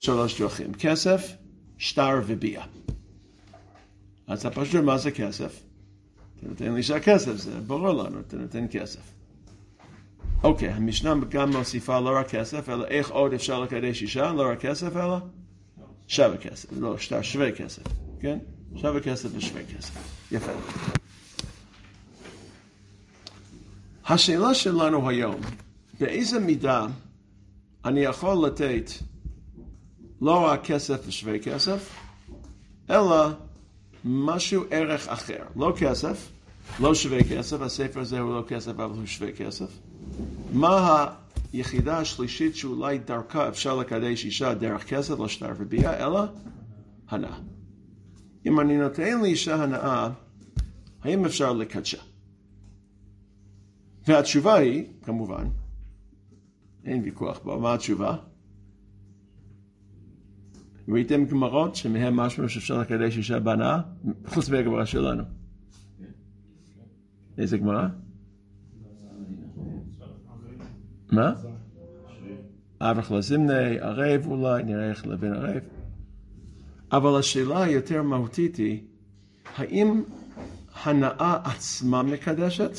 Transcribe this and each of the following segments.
שלוש דרכים, כסף, שטר וביאה. אז אתה פשוט מה זה כסף? אתה נותן לי שהכסף, זה ברור לנו, אתה נותן כסף. אוקיי, המשנה גם מוסיפה לא רק כסף, אלא איך עוד אפשר לקדש אישה, לא רק כסף, אלא שווה כסף, לא, שטר שווה כסף, כן? שווה כסף ושווה כסף. יפה. השאלה שלנו היום, באיזה מידה אני יכול לתת לא רק כסף ושווה כסף, אלא משהו ערך אחר. לא כסף, לא שווה כסף, הספר הזה הוא לא כסף, אבל הוא שווה כסף. מה היחידה השלישית שאולי דרכה אפשר לקדש אישה דרך כסף, לא שטר וביאה, אלא הנאה. אם אני נותן לאישה הנאה, האם אפשר לקדשה? והתשובה היא, כמובן, אין ויכוח בה, מה התשובה? ראיתם גמרות שמהם משהו שאפשר לקדש אישה בהנאה? חוץ מהגמרא שלנו. איזה גמרא? מה? אברך לזמני, ערב אולי, נראה איך לבין ערב. אבל השאלה היותר מהותית היא, האם הנאה עצמה מקדשת?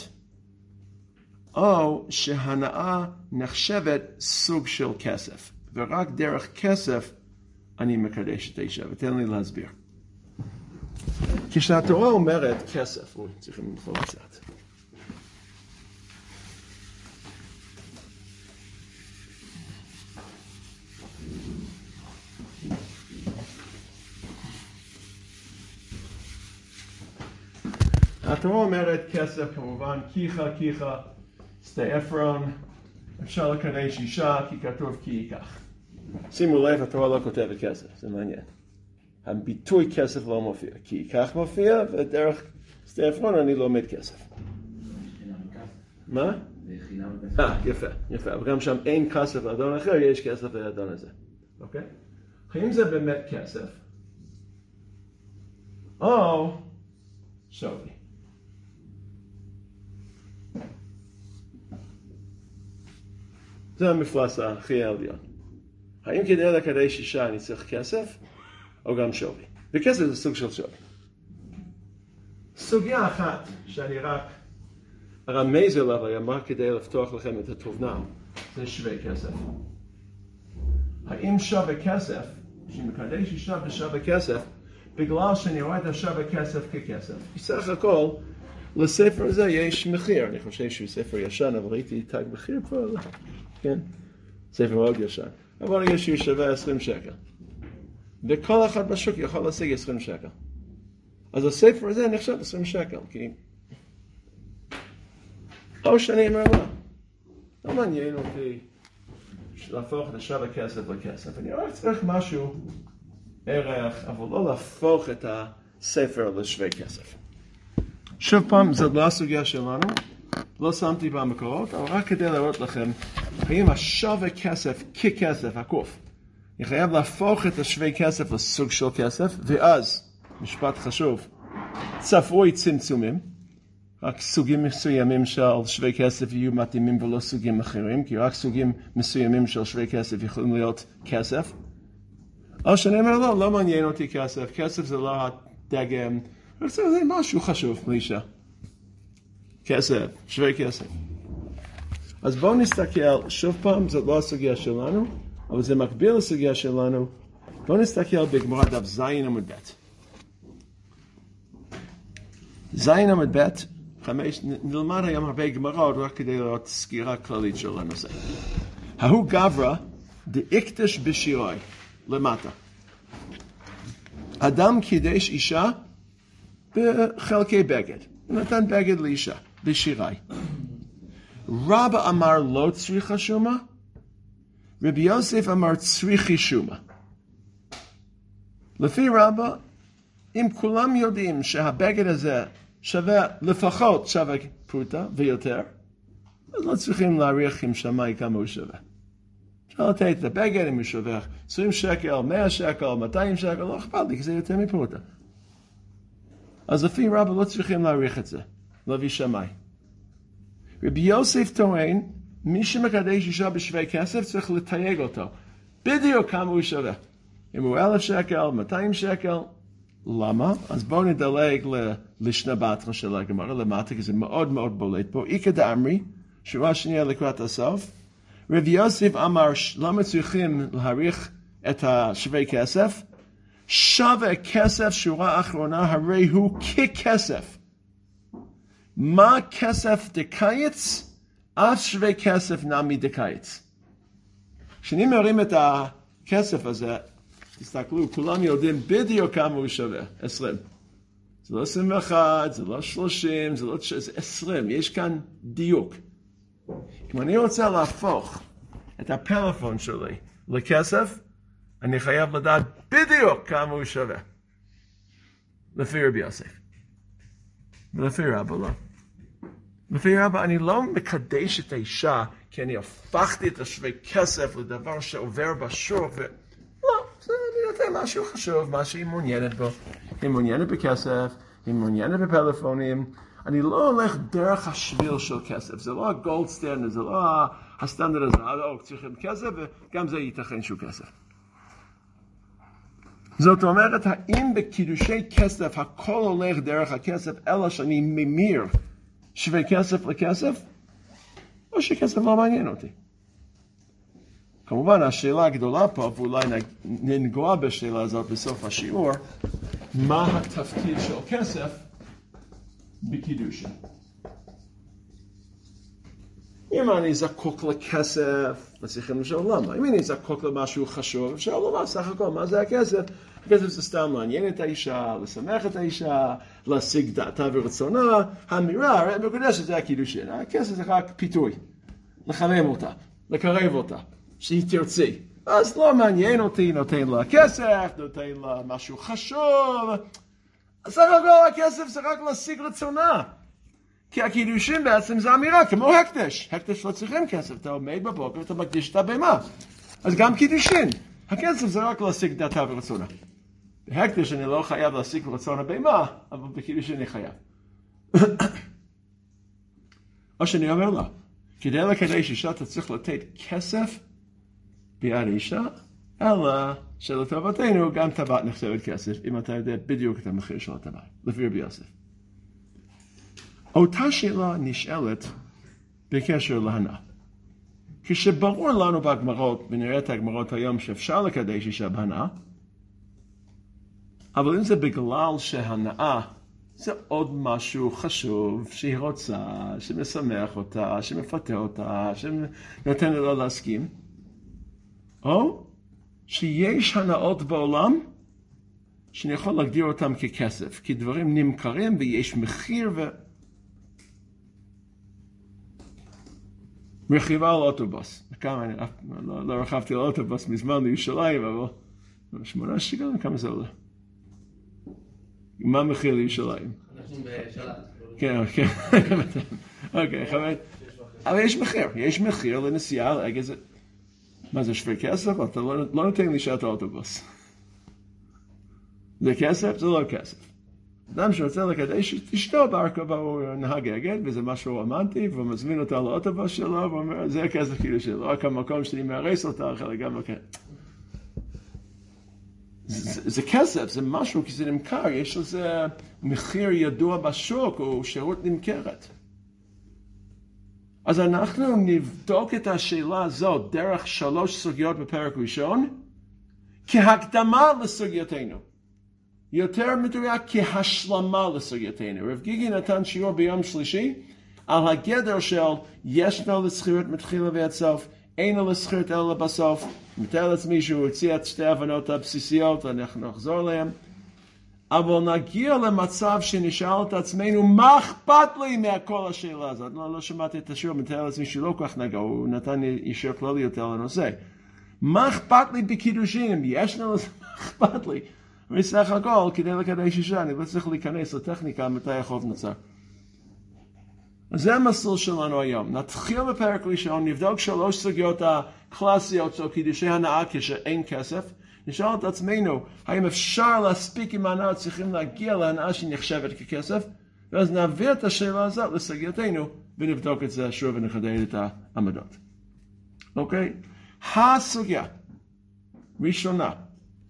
או שהנאה נחשבת סוג של כסף, ורק דרך כסף אני מקדש את האישה, ותן לי להסביר. כשהתורה אומרת כסף, צריכים למחול קצת. התורה אומרת כסף, כמובן, כיחה, שדה עפרון, אפשר לקדש אישה, כי כתוב כי ייקח. שימו לב, התורה לא כותבת כסף, זה מעניין. הביטוי כסף לא מופיע, כי ייקח מופיע, ודרך שדה עפרון אני לומד כסף. מה? יפה, אבל גם שם אין כסף לאדון אחר, יש כסף לאדון הזה. אוקיי? האם זה באמת כסף? או שווי. זה המפלס הכי העליון. האם כדי לקדש אישה אני צריך כסף, או גם שווי? וכסף זה סוג של שווי. סוגיה אחת שאני רק רמז אליו היה כדי לפתוח לכם את התובנה, זה שווה כסף. האם שווה כסף, שמקדש אישה בשווה כסף, בגלל שאני רואה את השווה כסף ככסף. בסך הכל, לספר הזה יש מחיר. אני חושב שהוא ספר ישן, אבל ראיתי תג מחיר פה, כן? ספר מאוד ישן. אבל יש שהוא שווה 20 שקל. וכל אחד בשוק יכול להשיג 20 שקל. אז הספר הזה נחשב 20 שקל, כי... או שאני אומר לא. לא מעניין אותי להפוך את השווה כסף לכסף. אני רק צריך משהו ערך, אבל לא להפוך את הספר לשווה כסף. שוב פעם, זאת לא הסוגיה שלנו. לא שמתי במקורות, אבל רק כדי להראות לכם, האם השווה כסף ככסף, הקוף, אני חייב להפוך את השווה כסף לסוג של כסף, ואז, משפט חשוב, צפוי צמצומים, רק סוגים מסוימים של שווה כסף יהיו מתאימים ולא סוגים אחרים, כי רק סוגים מסוימים של שווה כסף יכולים להיות כסף. או שאני אומר, לא מעניין אותי כסף, כסף זה לא הדגם, זה משהו חשוב, לאישה. כסף, שווה כסף. אז בואו נסתכל, שוב פעם, זאת לא הסוגיה שלנו, אבל זה מקביל לסוגיה שלנו. בואו נסתכל בגמרא דף זין עמוד ב'. זין עמוד ב', נלמד היום הרבה גמרות רק כדי לראות סקירה כללית של הנושא. ההוא גברא דאיקדש בשירוי, למטה. אדם קידש אישה בחלקי בגד. נתן בגד לאישה, בשירי. רבא אמר לא צריכה שומה, רבי יוסף אמר צריכי שומה. לפי רבא, אם כולם יודעים שהבגד הזה שווה לפחות שווה פרוטה ויותר, אז לא צריכים להעריך עם שמאי כמה הוא שווה. אפשר לתת את הבגד אם הוא שווה 20 שקל, 100 שקל, 200 שקל, לא אכפת לי, כי זה יותר מפרוטה. אז לפי רבא לא צריכים להעריך את זה, להביא שמאי. רבי יוסף טוען, מי שמקדש אישה בשווה כסף צריך לתייג אותו. בדיוק כמה הוא שווה. אם הוא 1,000 שקל, 200 שקל, למה? אז בואו נדלג ללשנה בתרא של הגמרא למטה, כי זה מאוד מאוד בולט פה. איקא דאמרי, שורה שנייה לקראת הסוף. רב יוסף אמר, למה צריכים להעריך את השווה כסף? שווה כסף, שורה אחרונה, הרי הוא ככסף. מה כסף דקיץ? אף שווה כסף נמי דקיץ. כשאני מרים את הכסף הזה, תסתכלו, כולם יודעים בדיוק כמה הוא שווה, 20. זה לא 21, זה לא 30, זה 20, יש כאן דיוק. אם אני רוצה להפוך את הפלאפון שלי לכסף, אני חייב לדעת בדיוק כמה הוא שווה. לפי רבי יוסף. ולפי רבא לא. לפי רבא אני לא מקדש את האישה, כי אני הפכתי את השווה כסף לדבר שעובר בשוק, לא, זה אני נותן משהו חשוב, מה שהיא מעוניינת בו. היא מעוניינת בכסף, היא מעוניינת בפלאפונים. אני לא הולך דרך השביל של כסף, זה לא הגולד סטנדרט, זה לא הסטנדרט הזה, צריכים כסף וגם זה ייתכן שהוא כסף. זאת אומרת, האם בקידושי כסף הכל הולך דרך הכסף, אלא שאני ממיר שווה כסף לכסף, או שכסף לא מעניין אותי? כמובן, השאלה הגדולה פה, ואולי ננגוע בשאלה הזאת בסוף השיעור, מה התפקיד של כסף בקידושה? אם אני זקוק לכסף, צריכים לשאול למה. אם אני זקוק למשהו חשוב, אפשר לומר סך הכל, מה זה הכסף? הכסף זה סתם לעניין את האישה, לשמח את האישה, להשיג דעתה ורצונה. האמירה מקודשת זה הקידושין. הכסף זה רק פיתוי, לחמם אותה, לקרב אותה, שהיא תרצי. אז לא מעניין אותי, נותן לה כסף, נותן לה משהו חשוב. סך הכל הכסף זה רק להשיג רצונה. כי הקידושין בעצם זה אמירה, כמו הקדש. הקדש לא צריכים כסף, אתה עומד בבוקר ואתה מקדיש את הבמה. אז גם קידושין. הכסף זה רק להשיג דעתה ורצונה. בהקדש אני לא חייב להשיג רצון הבמה, אבל בקידושין אני חייב. או שאני אומר לה, כדי לקדש אישה אתה צריך לתת כסף ביד אישה, אלא שלטובתנו גם טבעת נחשבת כסף, אם אתה יודע בדיוק את המחיר של הטבעת, לפי רבי יוסף. אותה שאלה נשאלת בקשר להנאה. כשברור לנו בגמרות, ונראה את הגמרות היום שאפשר לקדש אישה בהנאה, אבל אם זה בגלל שהנאה זה עוד משהו חשוב שהיא רוצה, שמשמח אותה, שמפתה אותה, שנותן לה להסכים, או שיש הנאות בעולם שאני יכול להגדיר אותם ככסף, כי דברים נמכרים ויש מחיר רכיבה על אוטובוס. כמה, אני לא רכבתי על אוטובוס מזמן לירושלים, אבל 8 שקלים, כמה זה עולה? מה המחיר לירושלים? אנחנו בשלט. כן, כן. אוקיי, חמד. אבל יש מחיר לנסיעה, מה זה שווה כסף? אתה לא נותן לי שעת האוטובוס. זה כסף? זה לא כסף. אדם שרוצה לקדש אשתו בהרכבה הוא נהג אגד, וזה משהו רומנטי, והוא מזמין אותה לאוטובוס שלו, ואומר, זה הכסף כאילו שלו, רק המקום שלי מארס אותה, אחרי גם לכן. זה כסף, זה משהו, כי זה נמכר, יש לזה מחיר ידוע בשוק, או שירות נמכרת. אז אנחנו נבדוק את השאלה הזאת דרך 3 סוגיות בפרק ראשון, כהקדמה לסוגייתנו. יותר מדויק כהשלמה לסוגייתנו. רב גיגי נתן שיעור ביום שלישי על הגדר של ישנו לזכירות מתחילה ועד סוף, אינו לזכירות אלא בסוף. מתאר לעצמי שהוא הציע את 2 ההבנות הבסיסיות ואנחנו נחזור אליהן. אבל נגיע למצב שנשאל את עצמנו, מה אכפת לי מהכל השאלה הזאת? לא שמעתי את השיעור, מתאר לעצמי שלא כך נגע, הוא נתן ישיר כללי יותר לנושא. מה אכפת לי בקידושים? ישנו לזה, מה אכפת לי? בסך הכל, כדי לקדש אישה, אני לא צריך להיכנס לטכניקה מתי החוב נוצר. אז זה המסלול שלנו היום. נתחיל בפרק ראשון, נבדוק 3 סוגיות הקלאסיות של קידושי הנאה כשאין כסף. נשאל את עצמנו, האם אפשר להספיק עם ההנאה, צריכים להגיע להנאה שנחשבת ככסף, ואז נעביר את השאלה הזאת לסוגייתנו, ונבדוק את זה שוב ונחדד את העמדות. אוקיי? הסוגיה ראשונה,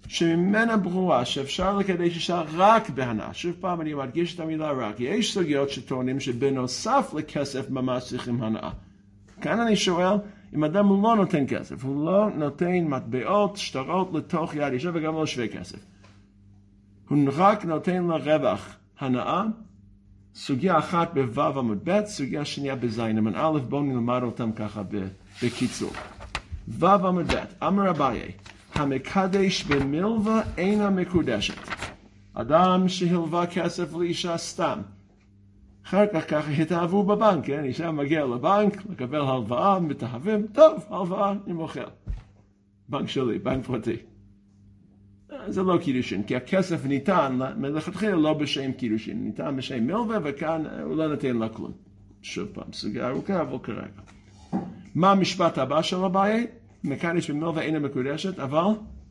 שממנה ברורה שאפשר לקדש אישה רק בהנאה. שוב פעם אני מדגיש את המילה רק. יש סוגיות שטוענים שבנוסף לכסף ממש צריכים הנאה. כאן אני שואל, אם אדם לא נותן כסף, הוא לא נותן מטבעות, שטרות לתוך יד אישה וגם לא שווה כסף. הוא רק נותן לה רווח הנאה, סוגיה אחת בו' עמוד ב', סוגיה שנייה בזין עמוד א', בואו נלמד אותם ככה בקיצור. ו' עמוד ב', אמר אביי, המקדש במלווה אינה מקודשת. אדם שהלווה כסף לאישה סתם. אחר כך ככה התאהבו בבנק, כן? אישה מגיעה לבנק, לקבל הלוואה, מתאהבים, טוב, הלוואה, אני מוכר. בנק שלי, בנק פרטי. זה לא קידושין, כי הכסף ניתן מלכתחילה לא בשם קידושין, ניתן בשם מלווה, וכאן הוא לא נותן לה כלום. שוב פעם, סוגיה ארוכה, אבל כרגע. מה המשפט הבא של אביי? מקדש במלווה אינה מקודשת, אבל?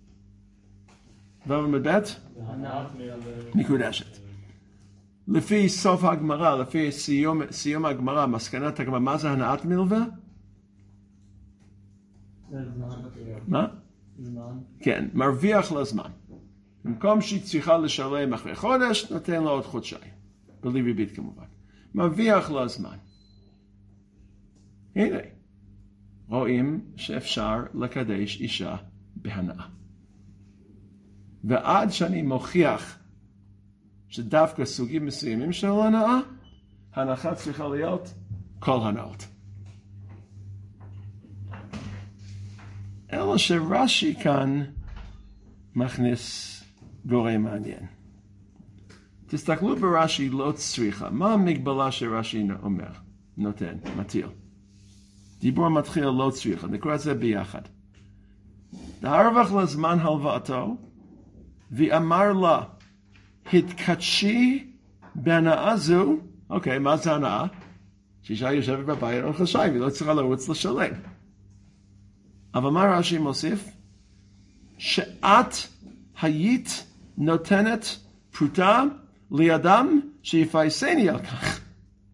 ומבט? מקודשת. לפי סוף הגמרא, לפי סיום הגמרא, מסקנת הגמרא, מה זה הנעת מלווה? מה? זמן. כן, מרוויח לה זמן. במקום שהיא צריכה לשלם אחרי חודש, נותן לה עוד חודשיים. בלי ריבית כמובן. מרוויח לה זמן. הנה, רואים שאפשר לקדש אישה בהנאה. ועד שאני מוכיח שדווקא סוגים מסוימים של הנאה, ההנחה צריכה להיות כל הנאות. אלא שרש"י כאן מכניס גורם מעניין. תסתכלו ברש"י לא צריכה. מה המגבלה שרש"י אומר? נותן, מטיל. דיבור מתחיל לא צריכה. נקרא את זה ביחד. דהרווח לזמן הלוואתו, ואמר לה, התקדשי בהנאה זו, אוקיי, מה זה הנאה? שאישה יושבת בבית על חודשיים, היא לא צריכה לרוץ לשלם. אבל מה רש"י מוסיף? שאת היית נותנת פרוטה לידם שיפייסני על כך.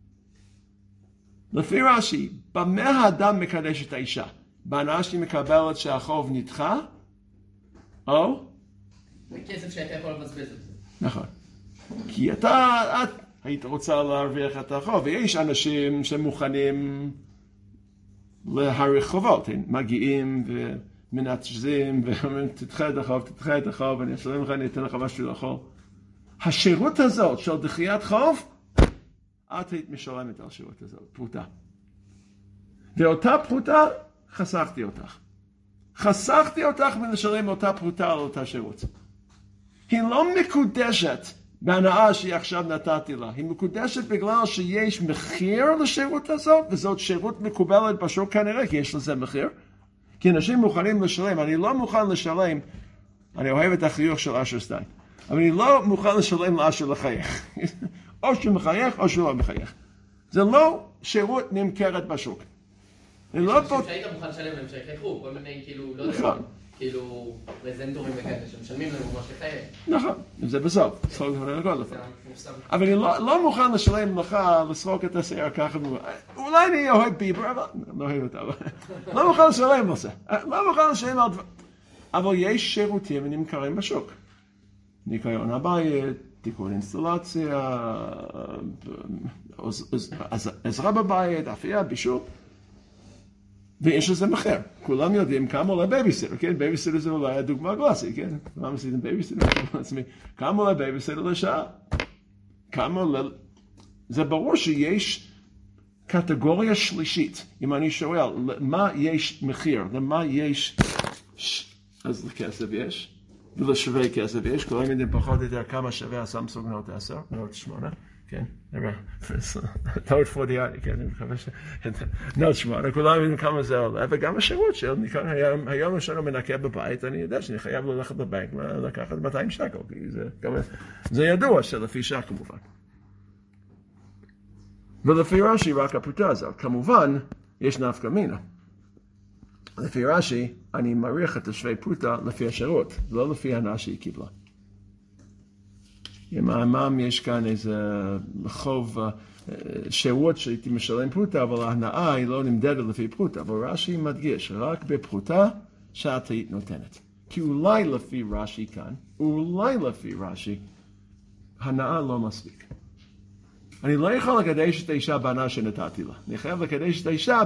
לפי רש"י, במה האדם מקדש את האישה? בהנאה שהיא מקבלת שהחוב נדחה? או? בכסף שהייתה יכולה לבזבז את זה. נכון. כי את היית רוצה להרוויח את החוב, ויש אנשים שמוכנים להאריך חובות, הם מגיעים ומנצ'זים ואומרים תדחה את החוב, אני אשלם לך, אני אתן לך משהו לאכול. השירות הזאת של דחיית חוב, את היית משלמת על השירות הזאת, פרוטה. ואותה פרוטה, חסכתי אותך. חסכתי אותך מלשלם אותה פרוטה על אותה שירות. היא לא מקודשת בהנאה שהיא עכשיו נתתי לה. היא מקודשת בגלל שיש מחיר לשירות הזאת, וזאת שירות מקובלת בשוק כנראה, כי יש לזה מחיר. כי אנשים מוכנים לשלם. אני לא מוכן לשלם, אני אוהב את החיוך של אשר סטיין, אבל אני לא מוכן לשלם לאשר לחייך. או שהוא מחייך או שהוא לא מחייך. זה לא שירות נמכרת בשוק. אני לא פה... שהיית מוכן לשלם להם שייכו, כל מיני כאילו, לא יודע, כאילו פרזנטורים וכאלה שמשלמים לנו ממש לחייך. נכון, זה בסוף, צחוק את הכל לפעמים. אבל אני לא מוכן לשלם לך לסרוק את השיער ככה, אולי אני אוהב ביבר, אבל לא אוהב אותה. לא מוכן לשלם על זה, לא מוכן לשלם על דבר. אבל יש שירותים ונמכרים בשוק. ניקיון הבית, תיקון אינסטלציה, עזרה בבית, אפייה, בישול. ויש לזה מחיר. כולם יודעים כמה עולה בייביסיטר, כן? בייביסיטר זה אולי הדוגמה הקלאסית, כן? מה עשיתם בייביסיטר? כמה עולה בייביסיטר לשעה? כמה עולה... זה ברור שיש קטגוריה שלישית. אם אני שואל, למה יש מחיר? למה יש... אז לכסף יש? ולשווה כסף יש? כולם יודעים פחות או יותר כמה שווה הסמסונג נוט 10, נוט 8. כן, נראה, נוט 40, כן, אני מקווה ש... נוט 8, כולם יודעים כמה זה עולה, וגם השירות של, היום יש לנו מנקה בבית, אני יודע שאני חייב ללכת לבנק, לקחת 200 שקל, כי זה ידוע שלפי שעה כמובן. ולפי רש"י רק הפרוטה הזאת, כמובן, יש נפקא מינה. לפי רש"י, אני מעריך את השווה פרוטה לפי השירות, לא לפי ההנאה שהיא קיבלה. עם האמם יש כאן איזה חוב שירות שהייתי משלם פרוטה, אבל ההנאה היא לא נמדדת לפי פרוטה, אבל רש"י מדגיש, רק בפרוטה שאת היית נותנת. כי אולי לפי רש"י כאן, אולי לפי רש"י, הנאה לא מספיק. אני לא יכול לקדש את האישה בהנאה שנתתי לה. אני חייב לקדש את האישה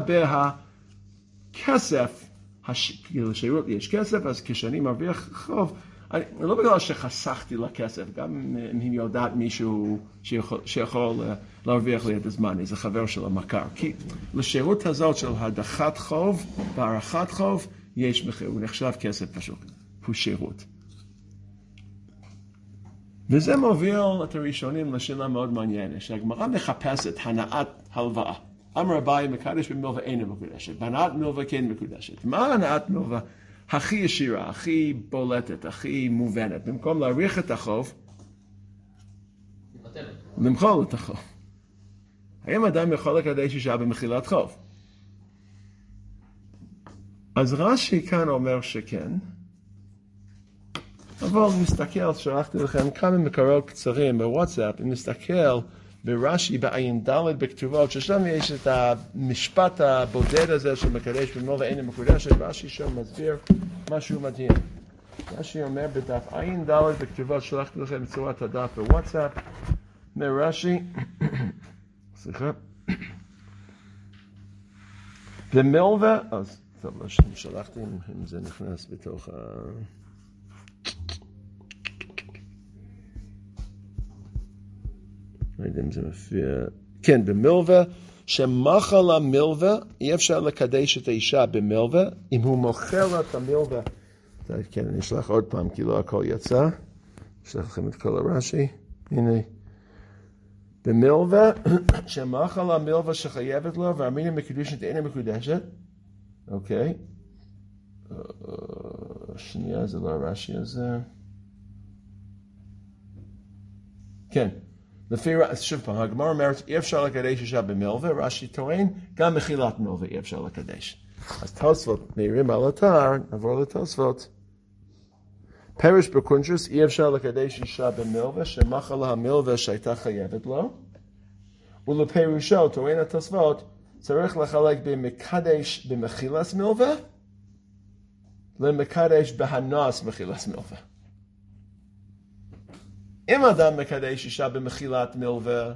בכסף. לשירות יש כסף, אז כשאני מרוויח חוב, לא בגלל שחסכתי לה כסף, גם אם היא יודעת מישהו שיכול להרוויח לי את הזמן, איזה חבר שלו מכר. כי לשירות הזאת של הדחת חוב והערכת חוב, יש מחיר, הוא נחשב כסף פשוט, הוא שירות. וזה מוביל את הראשונים לשאלה מאוד מעניינת, שהגמרא מחפשת הנאת הלוואה. אמר אביי מקדש במלווה אינה מקודשת, בהנאת מלווה כן מקודשת. מה הנאת מלווה הכי ישירה, הכי בולטת, הכי מובנת? במקום להעריך את החוב, למחול את החוב. האם אדם יכול לקדש אישה במחילת חוב? אז רש"י כאן אומר שכן, אבל נסתכל, שלחתי לכם כמה מקורות קצרים בוואטסאפ, אם נסתכל ברש"י בעין ד' בכתובות, ששם יש את המשפט הבודד הזה של מקדש במלווה אינה מקודשת, רש"י שם מסביר משהו מדהים. רש"י אומר בדף עין ד' בכתובות, שלחתי לכם בצורת הדף בוואטסאפ, מרש"י, סליחה, במלווה, אז טוב, לא שלחתי אם זה נכנס בתוך לא יודע אם זה מופיע, כן, במלווה, שמחל המלווה, אי אפשר לקדש את האישה במלווה, אם הוא מוכר את המלווה, כן, אני אשלח עוד פעם, כי לא הכל יצא, אשלח לכם את כל הרש"י, הנה, במלווה, שמחל המלווה שחייבת לו, והאמינים מקודשת אינה מקודשת, אוקיי, שנייה, זה לא הרש"י הזה, כן, לפי, שוב פעם, הגמרא אומרת, אי אפשר לקדש אישה במלווה, רש"י טוען, גם מחילת מלווה אי אפשר לקדש. אז תוספות מעירים על אתר, נעבור לתוספות. פרש בקונטרס, אי אפשר לקדש אישה במלווה, שמחל לה המלווה שהייתה חייבת לו, ולפירושו, טוען התוספות, צריך לחלק במקדש במחילת מלווה, למקדש בהנאת מחילת מלווה. אם אדם מקדש אישה במחילת מלווה,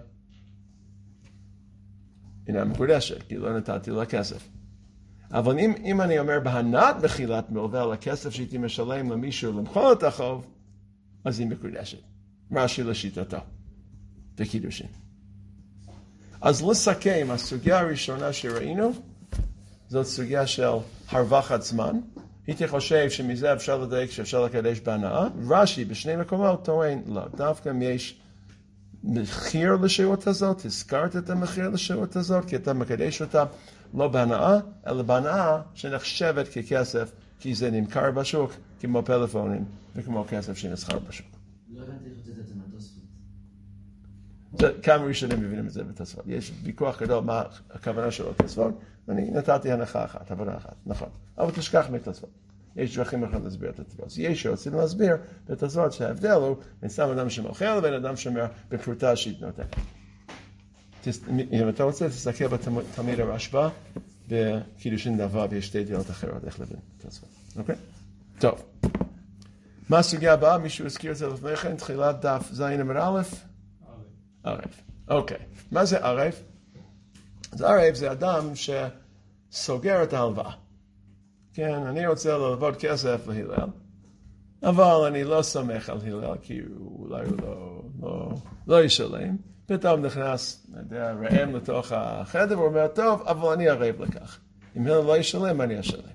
אינה מקודשת, כי לא נתתי לה כסף. אבל אם אני אומר בהנאת מחילת מלווה על הכסף שהייתי משלם למישהו למחול את החוב, אז היא מקודשת. רש"י לשיטתו, בקידושין. אז לסכם, הסוגיה הראשונה שראינו, זאת סוגיה של הרווחת זמן. הייתי חושב שמזה אפשר לדייק שאפשר לקדש בהנאה. רש"י בשני מקומות טוען, לא, דווקא אם יש מחיר לשירות הזאת, הזכרת את המחיר לשירות הזאת, כי אתה מקדש אותה לא בהנאה, אלא בהנאה שנחשבת ככסף, כי זה נמכר בשוק, כמו פלאפונים, וכמו כסף שנסחר בשוק. לא הבנתי איך את זה מהתוספות. כמה ראשונים מבינים את זה בתוספות. יש ויכוח גדול מה הכוונה של התוספות, ואני נתתי הנחה אחת, הבנה אחת, נכון. אבל תשכח מתוספות. יש דרכים אחרות להסביר את התוספות. יש שרוצים להסביר בתוספות שההבדל הוא בין סתם אדם שמוכר לבין אדם שאומר בפרוטה שהיא נותנת. אם אתה רוצה, תסתכל בתלמיד הרשב"א, בקידושין דווקא, ויש שתי דעות אחרות איך להבין תוספות. אוקיי? טוב. מה הסוגיה הבאה? מישהו הזכיר את זה לפני כן, תחילת דף זין עמוד א'? ערב. אוקיי. מה זה ערב? אז ערב זה אדם שסוגר את ההלוואה. כן, אני רוצה ללוות כסף להלל, אבל אני לא סומך על הלל, כי אולי הוא לא ישלם. פתאום נכנס, ראם לתוך החדר, הוא אומר, טוב, אבל אני ערב לכך. אם הלל לא ישלם, אני אשלם.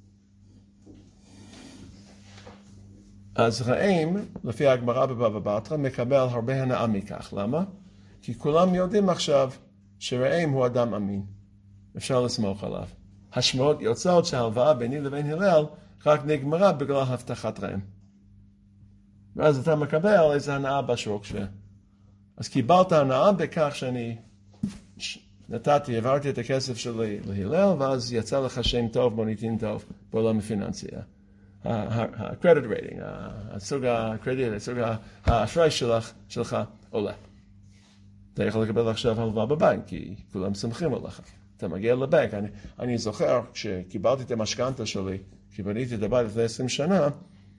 אז ראם, לפי הגמרא בבבא בתרא, מקבל הרבה הנאה מכך. למה? כי כולם יודעים עכשיו שראם הוא אדם אמין. אפשר לסמוך עליו. השמועות יוצאות שההלוואה ביני לבין הלל רק נגמרה בגלל הבטחת ראם. ואז אתה מקבל איזה הנאה בשוק. אז קיבלת הנאה בכך שאני העברתי את הכסף שלי להלל, ואז יצא לך שם טוב, מוניטין טוב, בעולם הפיננסי. הקרדיט רייטינג, הסוג הקרדיט, הסוג האשראי שלך עולה. אתה יכול לקבל עכשיו הלוואה בבנק, כי כולם סומכים עליך. אתה מגיע לבנק. אני זוכר, כשקיבלתי את המשכנתה שלי, כי בניתי את הבית לפני 20 שנה,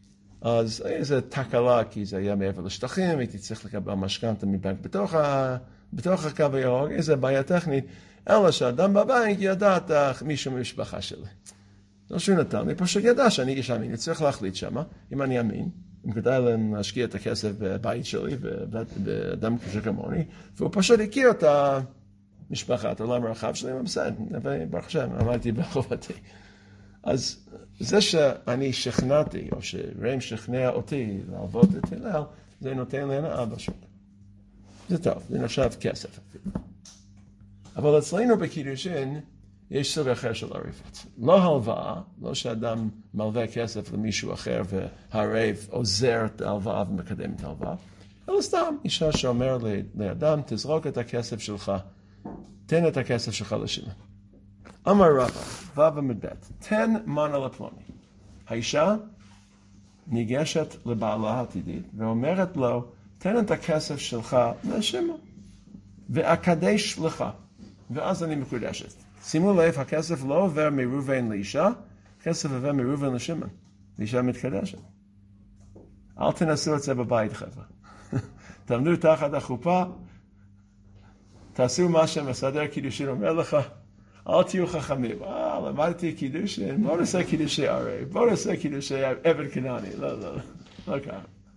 אז איזו תקלה, כי זה היה מעבר לשטחים, הייתי צריך לקבל משכנתה מבנק בתוך הקו הירוק, איזו בעיה טכנית, אלא שאדם בבנק ידע מישהו ממשפחה שלי. לא שהוא נתן לי, פשוט ידע שאני איש אמין, אני צריך להחליט שמה, אם אני אמין, אם כדאי להשקיע את הכסף בבית שלי, באדם כמוני, והוא פשוט הכיר את המשפחה, את העולם הרחב שלי, ובסדר, ברוך השם, עמדתי בחובתי. אז זה שאני שכנעתי, או שראם שכנע אותי לעבוד את הלל, זה נותן לי הנאה בשוק. זה טוב, זה נחשב כסף. אבל אצלנו בקידושין, יש סוג אחר של ערבות. לא הלוואה, לא שאדם מלווה כסף למישהו אחר והערב עוזר את ההלוואה ומקדם את ההלוואה, אלא סתם אישה שאומר לאדם, תזרוק את הכסף שלך, תן את הכסף שלך לשם. אמר רבא, ו' תן מנה לפלוני. האישה ניגשת לבעלה העתידית ואומרת לו, תן את הכסף שלך לשם, ואקדש לך, ואז אני מקודשת. שימו לב, הכסף לא עובר מראובן לאישה, הכסף עובר מראובן לשמעון. לאישה מתקדשת. אל תנסו את זה בבית, חבר'ה. תעמדו תחת החופה, תעשו מה שמסדר קידושין אומר לך, אל תהיו חכמים. למדתי קידושין, בואו נעשה קידושי ערב, בואו נעשה קידושי עבד כנעני. לא ככה.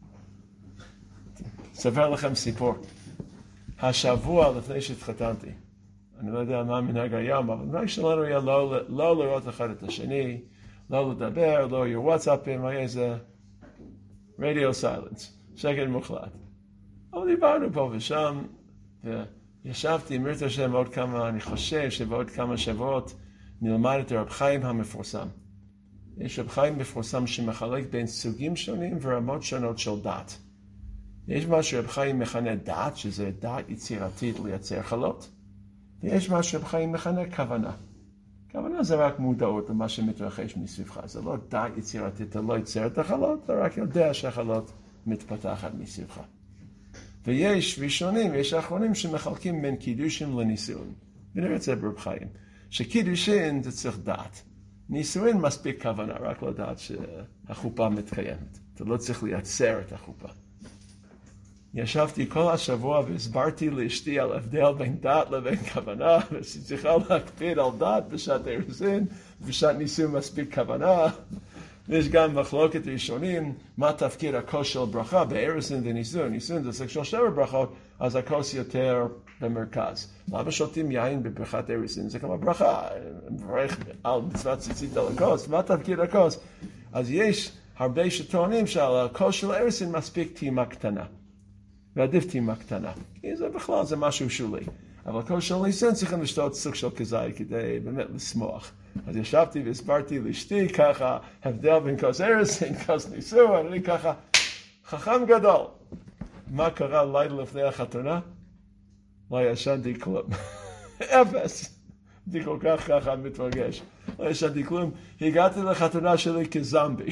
אספר לכם סיפור. השבוע לפני שהתחתנתי, אני לא יודע מה מנהג היום, אבל מנהג שלנו היה לא לראות אחד את השני, לא לדבר, לא יהיו וואטסאפים, היה איזה רדיו סיילנס, שקט מוחלט. אבל דיברנו פה ושם, וישבתי עם מירת השם עוד כמה, אני חושב שבעוד כמה שבועות נלמד את רב חיים המפורסם. יש רב חיים מפורסם שמחלק בין סוגים שונים ורמות שונות של דת. יש מה שרב חיים מכנה דת, שזה דת יצירתית לייצר חלות. ויש מה שרב חיים מכנה כוונה. כוונה זה רק מודעות למה שמתרחש מסביבך. זה לא דת יצירתית, אתה לא יוצר את החלות, אתה רק יודע שהחלות מתפתחת מסביבך. ויש ראשונים, יש אחרונים שמחלקים בין קידושין לנישואין. ונראה את זה ברב חיים. שקידושין זה צריך דת. נישואין מספיק כוונה, רק לדעת שהחופה מתקיימת. אתה לא צריך לייצר את החופה. ישבתי כל השבוע והסברתי לאשתי על הבדל בין דת לבין כוונה, ושצריכה להקפיד על דת בשעת אירוסין, בשעת נישואין מספיק כוונה. ויש גם מחלוקת ראשונים, מה תפקיד הכוס של ברכה באירוסין ונישואין. נישואין זה סוג של 7 ברכות, אז הכוס יותר במרכז. למה שותים יין בברכת אירוסין? זה כמו ברכה, מברך על מצוות ציצית על הכוס, מה תפקיד הכוס? אז יש הרבה שטוענים שעל הכוס של אירוסין מספיק טעימה קטנה. ועדיף טעימה קטנה. כי זה בכלל זה משהו שולי. אבל כל של נישואין צריכים לשתות סוג של כזית כדי באמת לשמוח. אז ישבתי והסברתי לאשתי ככה, הבדל בין כוס אירוסין, כוס נישואין, אני ככה, חכם גדול. מה קרה לילה לפני החתונה? לא ישנתי כלום. אפס. הייתי כל כך ככה מתרגש. לא ישנתי כלום. הגעתי לחתונה שלי כזמבי.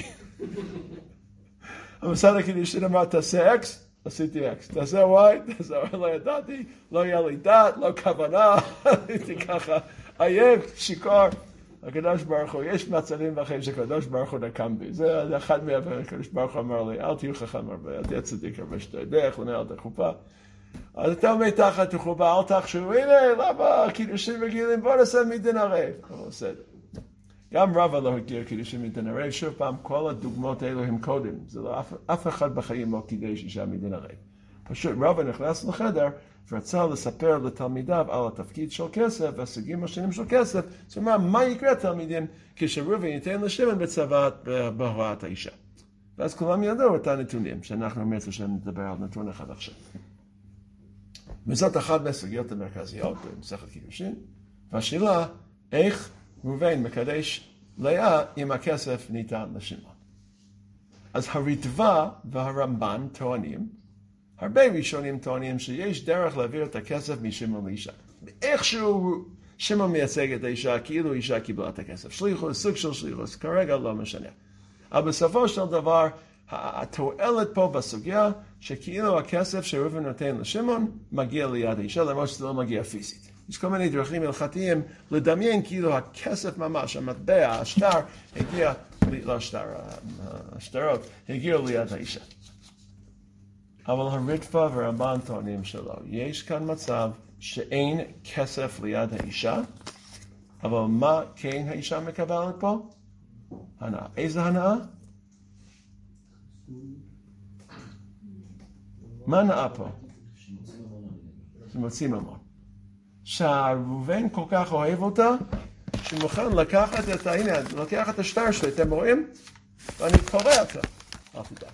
המסעד הקידושין אמר, תעשה אקס? עשיתי אקס. תעשה וואי, לא ידעתי, לא היה לי דת, לא כוונה, הייתי ככה עייף, שיכור. הקדוש ברוך הוא, יש מצבים בחיים שקדוש ברוך הוא נקם בי. זה אחד מהדברים, הקדוש ברוך הוא אמר לי, אל תהיו חכם הרבה, אל תהיה צדיק הרבה שאתה יודע איך לנהל את החופה. אז אתה עומד תחת החופה, אל תחשבו, הנה, למה קידושים רגילים, בוא נעשה מדין ערב. אבל בסדר. גם רבא לא הכיר קידושים מדין ערב, שוב פעם, כל הדוגמאות האלו הם קודם. זה לא, אף אחד בחיים לא קידש אישה מדין ערב. פשוט רבא נכנס לחדר ורצה לספר לתלמידיו על התפקיד של כסף והסוגים השונים של כסף. זאת אומרת, מה יקרה תלמידים כשראובן ייתן לשמעון בצוות בהוראת האישה. ואז כולם ידעו את הנתונים, שאנחנו אומרים שנדבר על נתון אחד עכשיו. וזאת אחת מהסוגיות המרכזיות במסכת קידושין, והשאלה, איך ראובן מקדש לאה אם הכסף ניתן לשמעון. אז הרטב"א והרמב"ן טוענים, הרבה ראשונים טוענים שיש דרך להעביר את הכסף משמעון לאישה. איכשהו שמעון מייצג את האישה, כאילו אישה קיבלה את הכסף. שליחוס, סוג של שליחוס, כרגע לא משנה. אבל בסופו של דבר, התועלת פה בסוגיה, שכאילו הכסף שראובן נותן לשמעון, מגיע ליד האישה, למרות שזה לא מגיע פיזית. יש כל מיני דרכים הלכתיים לדמיין כאילו הכסף ממש, המטבע, השטר, הגיע לא השטרות, הגיעו ליד האישה. אבל הרדפה והרמב"ן טוענים שלא. יש כאן מצב שאין כסף ליד האישה, אבל מה כן האישה מקבלת פה? הנאה. איזה הנאה? מה הנאה פה? שמוצאים ממון. שהראובן כל כך אוהב אותה, שמוכן לקחת את הנה, לוקח את השטר שלי, אתם רואים? ואני קורא אותה. אל תדאג.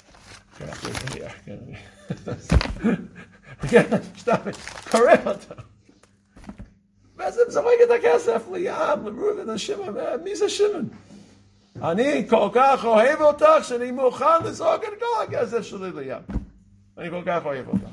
כן, שטר, קורא אותה. ואז הם זורק את הכסף לים, לראובן, לשמעון, מי זה שמעון? אני כל כך אוהב אותך, שאני מוכן לזרוק את כל הכסף שלי לים. אני כל כך אוהב אותך.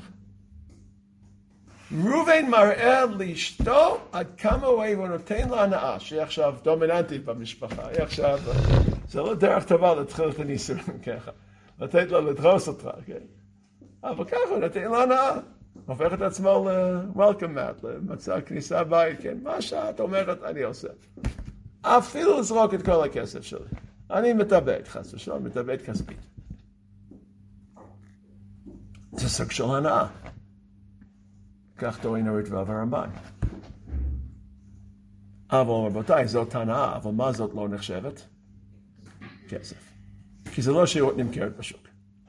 ראובן מראה לאשתו עד כמה הוא אוהב, הוא נותן לה הנאה, שהיא עכשיו דומיננטית במשפחה, היא עכשיו, זה לא דרך טובה להתחיל את הניסויים ככה, לתת לה לדרוס אותך, כן? אבל ככה הוא נותן לה הנאה, הופך את עצמו ל-welcome mat, למצע כניסה בית, כן? מה שאת אומרת אני עושה. אפילו לזרוק את כל הכסף שלי. אני מתאבד, חס ושלום, מתאבד כספית. זה סוג של הנאה. כך טוען הרדפה והרמב"ן. אבל רבותיי, זאת הנאה, אבל מה זאת לא נחשבת? כסף. כי זה לא שירות נמכרת בשוק.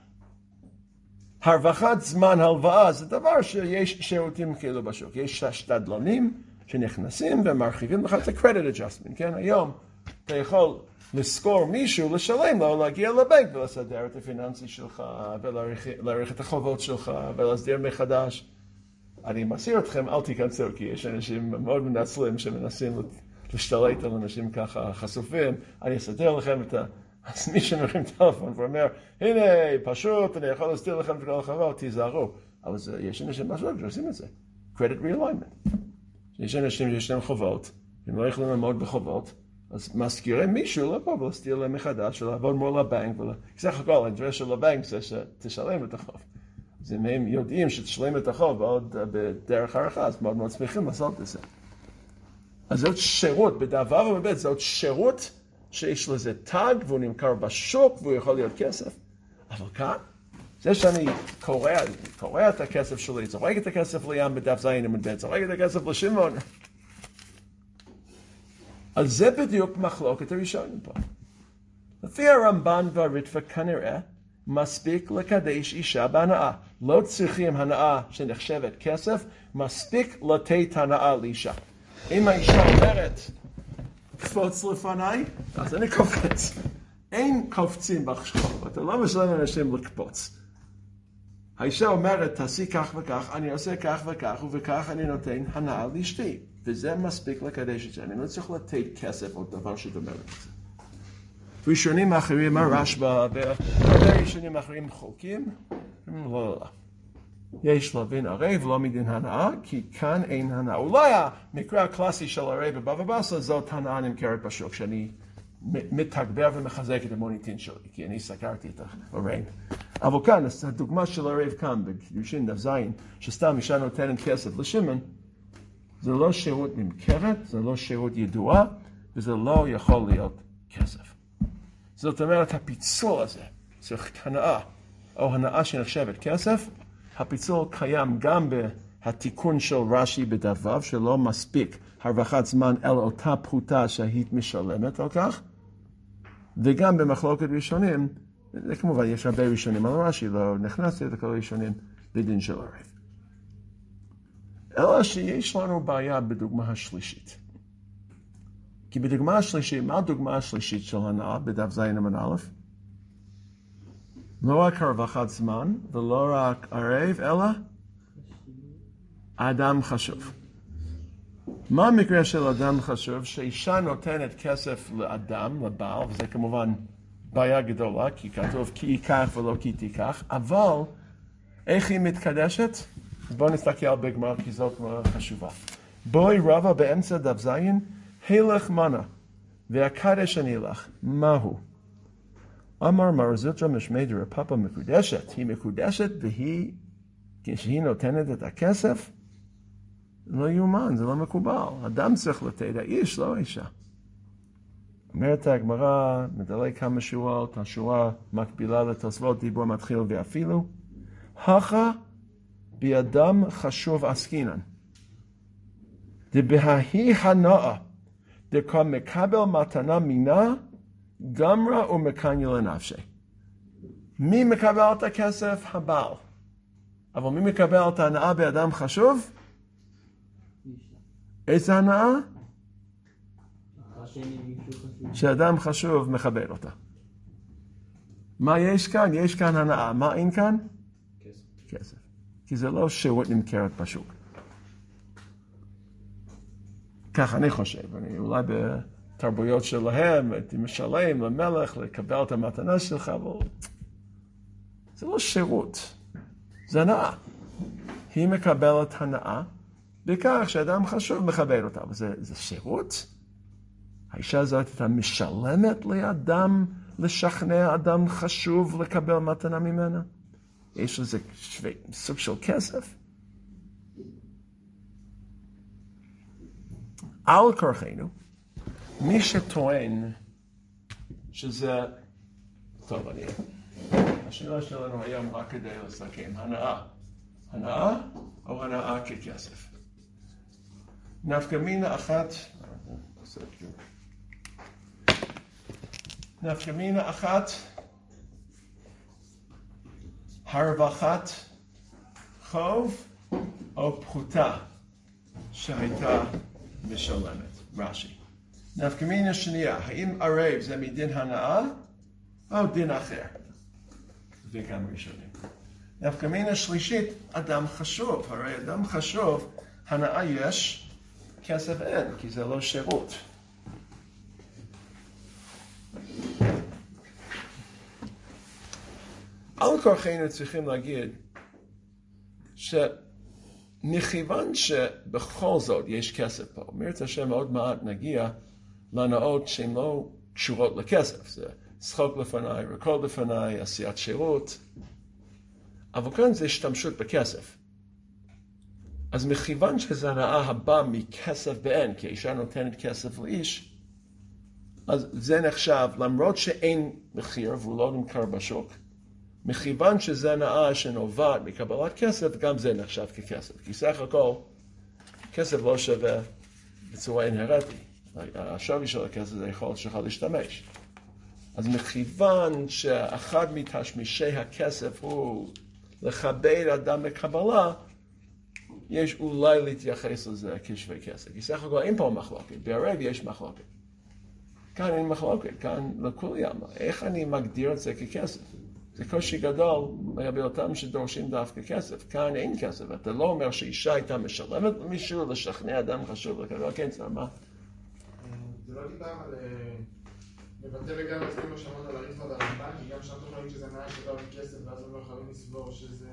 הרווחת זמן הלוואה זה דבר שיש שירותים כאילו בשוק. יש שתדלונים שנכנסים ומרחיבים לך את ה-credit adjustment, כן? היום אתה יכול לזכור מישהו, לשלם לו, להגיע לבנק ולסדר את הפיננסי שלך, ולהעריך את החובות שלך, ולהסדיר מחדש. אני מסיר אתכם, אל תיכנסו, כי יש אנשים מאוד מנצלים שמנסים להשתלט על אנשים ככה חשופים. אני אסדר לכם את אז מי שמרים טלפון ואומר, הנה, פשוט, אני יכול להסתיר לכם את כל החובות, תיזהרו. אבל יש אנשים בשוק שעושים את זה. Credit realignment. יש אנשים שיש להם חובות, הם לא יכולים לעמוד בחובות, אז מזכירים מישהו לבוא ולהסתיר להם מחדש, ולעבוד מול לבנק, סך הכל, האינטרס של הבנק זה שתשלם את החוב. אז אם הם יודעים שתשלם את החוב ועוד בדרך הערכה, אז מאוד מאוד שמחים לעשות את זה. אז זאת שירות, בדבר ובבית, זאת שירות שיש לזה טאג, והוא נמכר בשוק, והוא יכול להיות כסף. אבל כאן, זה שאני קורא את הכסף שלי, זורק את הכסף לים בדף זין עמוד, זורק את הכסף לשמעון. אז זה בדיוק מחלוקת הראשונים פה. לפי הרמב"ן והרדפה כנראה, מספיק לקדש אישה בהנאה. לא צריכים הנאה שנחשבת כסף, מספיק לתת הנאה לאישה. אם האישה אומרת, קפוץ לפניי, אז אני קופץ. אין קופצים בחשוב, אתה לא משלם לאנשים לקפוץ. האישה אומרת, תעשי כך וכך, אני עושה כך וכך, ובכך אני נותן הנאה לאשתי. וזה מספיק לקדש את זה. אני לא צריך לתת כסף או דבר שדומה לזה. ראשונים אחרים, הרשב"א, והרבה ראשונים אחרים חולקים, לא. יש להבין ערב, לא מדין הנאה, כי כאן אין הנאה. אולי המקרה הקלאסי של ערב בבבא בסרה, זאת הנאה נמכרת בשוק, שאני מתגבר ומחזק את המוניטין שלי, כי אני סקרתי את הרב. אבל כאן, הדוגמה של הרב כאן, בקידושין דף זין, שסתם אישה נותנת כסף לשמעון, זה לא שירות נמכרת, זה לא שירות ידועה, וזה לא יכול להיות כסף. זאת אומרת, הפיצול הזה, צריך הנאה, או הנאה שנחשבת כסף, הפיצול קיים גם בהתיקון של רש"י בדף ו', שלא מספיק הרווחת זמן אל אותה פחותה שהיית משלמת על כך, וגם במחלוקת ראשונים, כמובן יש הרבה ראשונים על רש"י, לא נכנסתי לכל ראשונים בדין של ערב. אלא שיש לנו בעיה בדוגמה השלישית. כי בדוגמה השלישית, מה הדוגמה השלישית של הנאה בדף ז עמוד א'? לא רק הרווחת זמן, ולא רק ערב, אלא אדם חשוב. מה המקרה של אדם חשוב? שאישה נותנת כסף לאדם, לבעל, וזה כמובן בעיה גדולה, כי כתוב כי ייקח ולא כי תיקח, אבל איך היא מתקדשת? אז בואו נסתכל בגמרא, כי זאת מאוד חשובה. בואי רבא באמצע דף זין, הילך מנה, והקדש אני לך, מהו? אמר מר זוטרא משמי דרפפא מקודשת, היא מקודשת והיא, כשהיא נותנת את הכסף, לא יאומן, זה לא מקובל. אדם צריך לתת, האיש, לא האישה. אומרת הגמרא, מדלג כמה שורות, השורה מקבילה לתוספות דיבור מתחיל ואפילו. הכה בידם חשוב עסקינן. דבהי הנאה, דקה מקבל מתנה מינה, גמרה ומקניה לנפשי. מי מקבל את הכסף? הבעל. אבל מי מקבל את ההנאה בידם חשוב? איזה הנאה? שאדם חשוב מכבד אותה. מה יש כאן? יש כאן הנאה. מה אין כאן? כסף. כי זה לא שירות נמכרת בשוק. כך אני חושב. אולי בתרבויות שלהם הייתי משלם למלך לקבל את המתנה שלך, אבל זה לא שירות. זה הנאה. היא מקבלת הנאה בכך שאדם חשוב מכבד אותה. אבל זה שירות? האישה הזאת הייתה משלמת לאדם, לשכנע אדם חשוב לקבל מתנה ממנה? יש לזה סוג של כסף? על כורחנו, מי שטוען שזה... טוב, השאלה שלנו היום רק כדי לסכם. הנאה. הנאה או הנאה ככסף? נפקא מינה אחת... נפקא מינה אחת, הרווחת חוב או פחותה שהייתה משלמת. רש"י. נפקא מינה שנייה, האם ערב זה מדין הנאה או דין אחר? וגם ראשונים. נפקא מינה שלישית, אדם חשוב. הרי אדם חשוב, הנאה יש, כסף אין, כי זה לא שירות. על כורחנו צריכים להגיד שמכיוון שבכל זאת יש כסף פה, אומרת השם עוד מעט נגיע להנאות שהן לא קשורות לכסף, זה צחוק לפניי, רקוד לפניי, עשיית שירות, אבל כאן זה השתמשות בכסף. אז מכיוון שזו הנאה הבאה מכסף באין, כי האישה נותנת כסף לאיש, אז זה נחשב, למרות שאין מחיר והוא לא נמכר בשוק, מכיוון שזה הנאה שנובעת מקבלת כסף, גם זה נחשב ככסף. כי סך הכל, כסף לא שווה בצורה אינהרטית. השווי של הכסף זה יכול שלך להשתמש. אז מכיוון שאחד מתשמישי הכסף הוא לכבד אדם בקבלה, יש אולי להתייחס לזה כשווה כסף. כי סך הכל אין פה מחלוקת, בערב יש מחלוקת. כאן אין מחלוקת, כאן לכולי עלמא. איך אני מגדיר את זה ככסף? זה קושי גדול לגבי אותם שדורשים דווקא כסף. כאן אין כסף. אתה לא אומר שאישה הייתה משלמת למישהו לשכנע אדם חשוב לקבל כסף. מה? זה לא דיבר על לבטל לגמרי את כל מה שאמרת על הריפה והרמב"ן, כי גם שם תוכנית שזה הנאה שבא מכסף, ואז הם לא יכולים לסבור שזה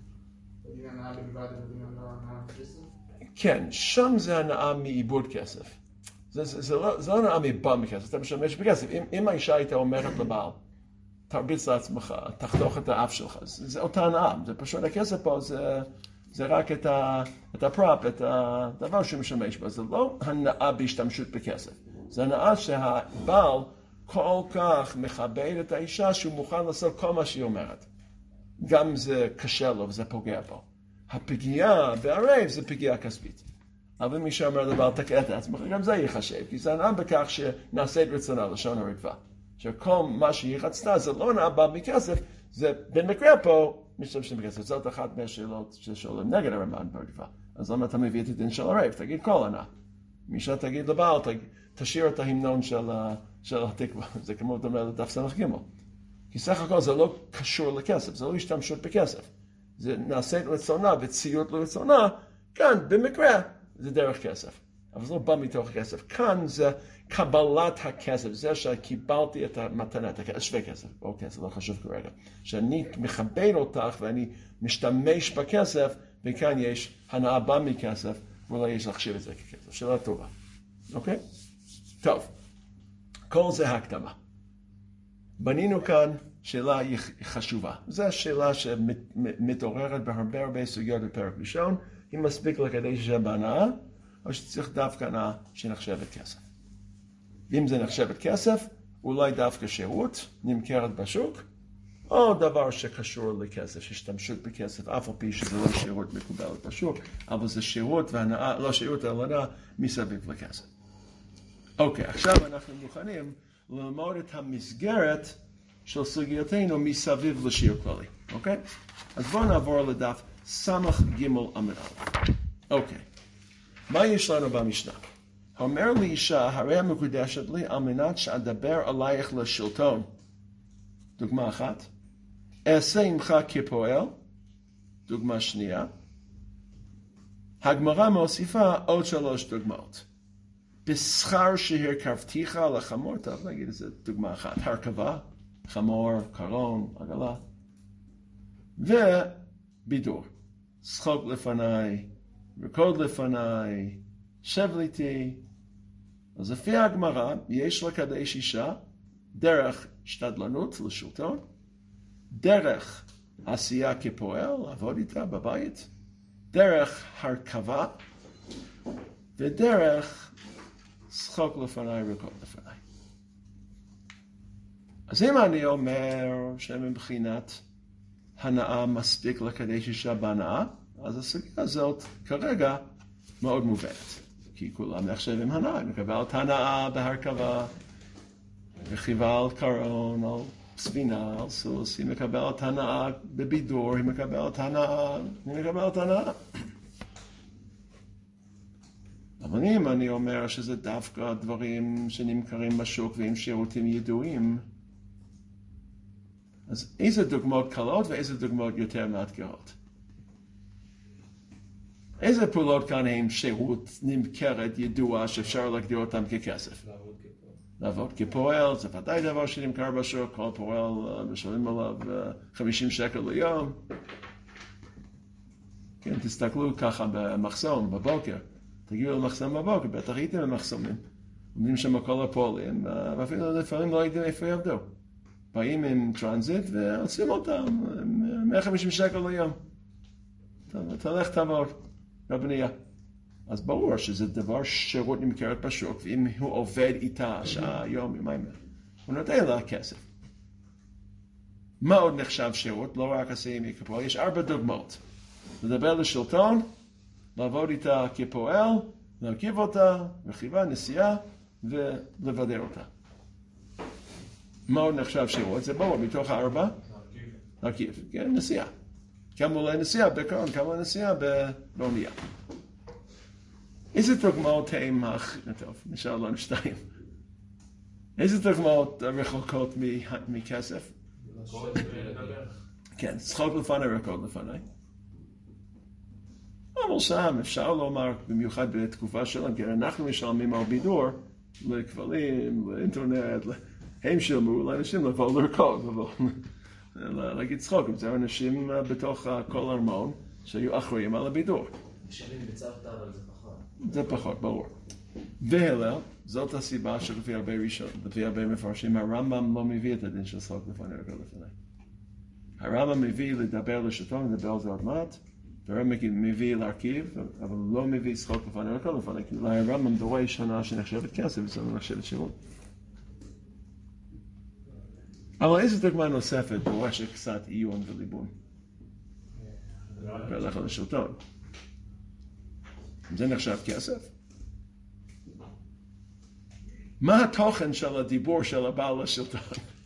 דין הנאה בלבד, ודין הנאה בכסף? כן, שם זה הנאה מאיבוד כסף. זה לא הנאה מבא מכסף, אתה משתמש בכסף. אם האישה הייתה אומרת לבעל, תרביץ לעצמך, תחתוך את האף שלך, זה אותה הנאה. זה פשוט, הכסף פה זה רק את הפרופ, את הדבר שהוא משתמש בו. זה לא הנאה בהשתמשות בכסף. זה הנאה שהבעל כל כך מכבד את האישה שהוא מוכן לעשות כל מה שהיא אומרת. גם זה קשה לו וזה פוגע בו. הפגיעה בערב זה פגיעה כספית. אבל מי שאומר דבר תקע את עצמך, גם זה יחשב, כי זה הנאה בכך שנעשה את רצונה לשון הרדפה. שכל מה שהיא רצתה זה לא הנאה בא מכסף, זה במקרה פה משתמשים בכסף. זאת אחת מהשאלות ששואלים נגד הרמב"ן ברדפה. אז למה אתה מביא את הדין של הרב? תגיד כל הנאה. מי שתגיד לבעל, תשאיר את ההמנון של התקווה. זה כמו דומה לדף סמך ג'. כי סך הכל זה לא קשור לכסף, זה לא השתמשות בכסף. זה נעשה את רצונה וציות לרצונה, כאן במקרה זה דרך כסף. אבל זה לא בא מתוך הכסף. כאן זה קבלת הכסף, זה שקיבלתי את המתנה, שווה כסף, או כסף, לא חשוב כרגע. שאני מכבד אותך ואני משתמש בכסף, וכאן יש הנאה בא מכסף, ואולי יש להחשיב את זה ככסף. שאלה טובה. אוקיי? טוב. כל זה הקדמה. בנינו כאן שאלה חשובה. זו שאלה שמתעוררת בהרבה סוגיות בפרק ראשון. היא מספיק לכדי שבהנאה, או שצריך דווקא הנאה שנחשבת כסף. ואם זה נחשבת כסף, אולי דווקא שירות נמכרת בשוק, או דבר שקשור לכסף, השתמשות בכסף, אף על פי שזה לא שירות מקובל בשוק, אבל זה שירות והנאה, לא שירות אלא הנאה מסביב לכסף. אוקיי, עכשיו אנחנו מוכנים ללמוד את המסגרת של סוגיותינו מסביב לשיר כללי, אוקיי? אז בואו נעבור לדף סמך ג' עמוד א'. אוקיי, מה יש לנו במשנה? אומר לי אישה, הרי המקודשת לי על מנת שאדבר עלייך לשלטון. דוגמה אחת. אעשה עמך כפועל. דוגמה שנייה. הגמרא מוסיפה עוד 3 דוגמאות. בשכר שהרכבתיך על החמור, טוב נגיד איזה דוגמה אחת. הרכבה, חמור, קרון, עגלה. ובידור. שחוק לפניי, רקוד לפניי, שב איתי. אז לפי הגמרא, יש לקדש אישה דרך שתדלנות לשלטון, דרך עשייה כפועל, לעבוד איתה בבית, דרך הרכבה, ודרך שחוק לפניי, רקוד לפניי. אז אם אני אומר שמבחינת הנאה מספיק לקדש אישה בהנאה, אז הסוגיה הזאת כרגע מאוד מובנת. כי כולם נחשבים הנאה, היא מקבלת הנאה בהרכבה, רכיבה על קרון, על ספינה, על סוס, היא מקבלת הנאה בבידור, היא מקבלת הנאה. אבל אם אני אומר שזה דווקא דברים שנמכרים בשוק ועם שירותים ידועים, אז איזה דוגמאות קלות ואיזה דוגמאות יותר מאתגרות? איזה פעולות כאן הם שירות נמכרת ידועה שאפשר להגדיר אותם ככסף? לעבוד כפועל, זה ודאי דבר שנמכר בשוק, כל פועל משלמים עליו 50 שקל ליום. כן, תסתכלו ככה במחסום בבוקר, תגיעו למחסום בבוקר, בטח הייתם במחסומים. עומדים שם כל הפועלים, ואפילו לפעמים לא יודעים איפה יעבדו. באים עם טרנזיט ועושים אותם 150 שקל ליום. תלך תעבור. בבנייה. אז ברור שזה דבר שירות נמכרת בשוק, ואם הוא עובד איתה שעה, יום, יומיים, הוא נותן לה כסף. מה עוד נחשב שירות? לא רק עשייה כפועל, יש 4 דוגמאות. לדבר לשלטון, לעבוד איתה כפועל, להרכיב אותה, רכיבה, נסיעה, ולבדר אותה. מה עוד נחשב שירות? זה ברור, מתוך 4? להרכיב. כן, נסיעה. כמה אולי נסיעה בקרון, כמה נסיעה באונייה. איזה דוגמאות הם טוב, נשאר לנו 2. איזה דוגמאות רחוקות מכסף? כן, שחוק לפני, רקוד לפני. אבל שם אפשר לומר, במיוחד בתקופה שלנו, כי אנחנו משלמים על בידור, לכבלים, לאינטרנט, הם שילמו לאנשים לבוא לרקוד, להגיד צחוק, זה אנשים בתוך כל ארמון שהיו אחראים על הבידור. משלמים בצוותא, אבל זה פחות. זה פחות, ברור. והלל, זאת הסיבה שלפי הרבה מפרשים, הרמב"ם לא מביא את הדין של שחוק לפני רגל לפני. הרמב"ם מביא לדבר לשלטון, לדבר על זה עוד מעט, והרמב"ם מביא להרכיב, אבל לא מביא שחוק לפני רגל לפני, כי הרמב"ם דורש שנה שנחשבת כסף, וזה לא נחשבת שירות. אבל איזו דוגמה נוספת דורשת קצת עיון וליבון? ולך לשלטון. זה נחשב כסף? מה התוכן של הדיבור של הבעל לשלטון?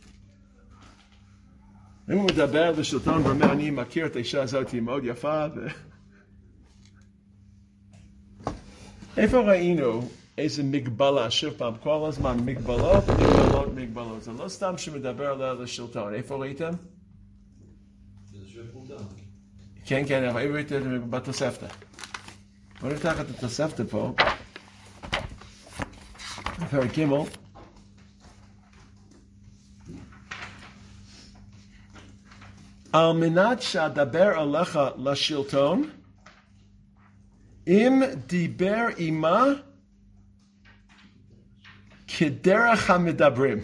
אם הוא מדבר לשלטון ואומר, אני מכיר את האישה הזאת, היא מאוד יפה, איפה ראינו איזה מגבלה, שוב פעם, כל הזמן מגבלות. זה לא סתם שמדבר עליה לשלטון. איפה ראיתם? זה שווה פקודה. כן, אבל איפה ראיתם בתוספתא? בואו נפתח את התוספתא פה. פרק ג' על מנת שאדבר עליך לשלטון, אם דיבר עמה כדרך המדברים.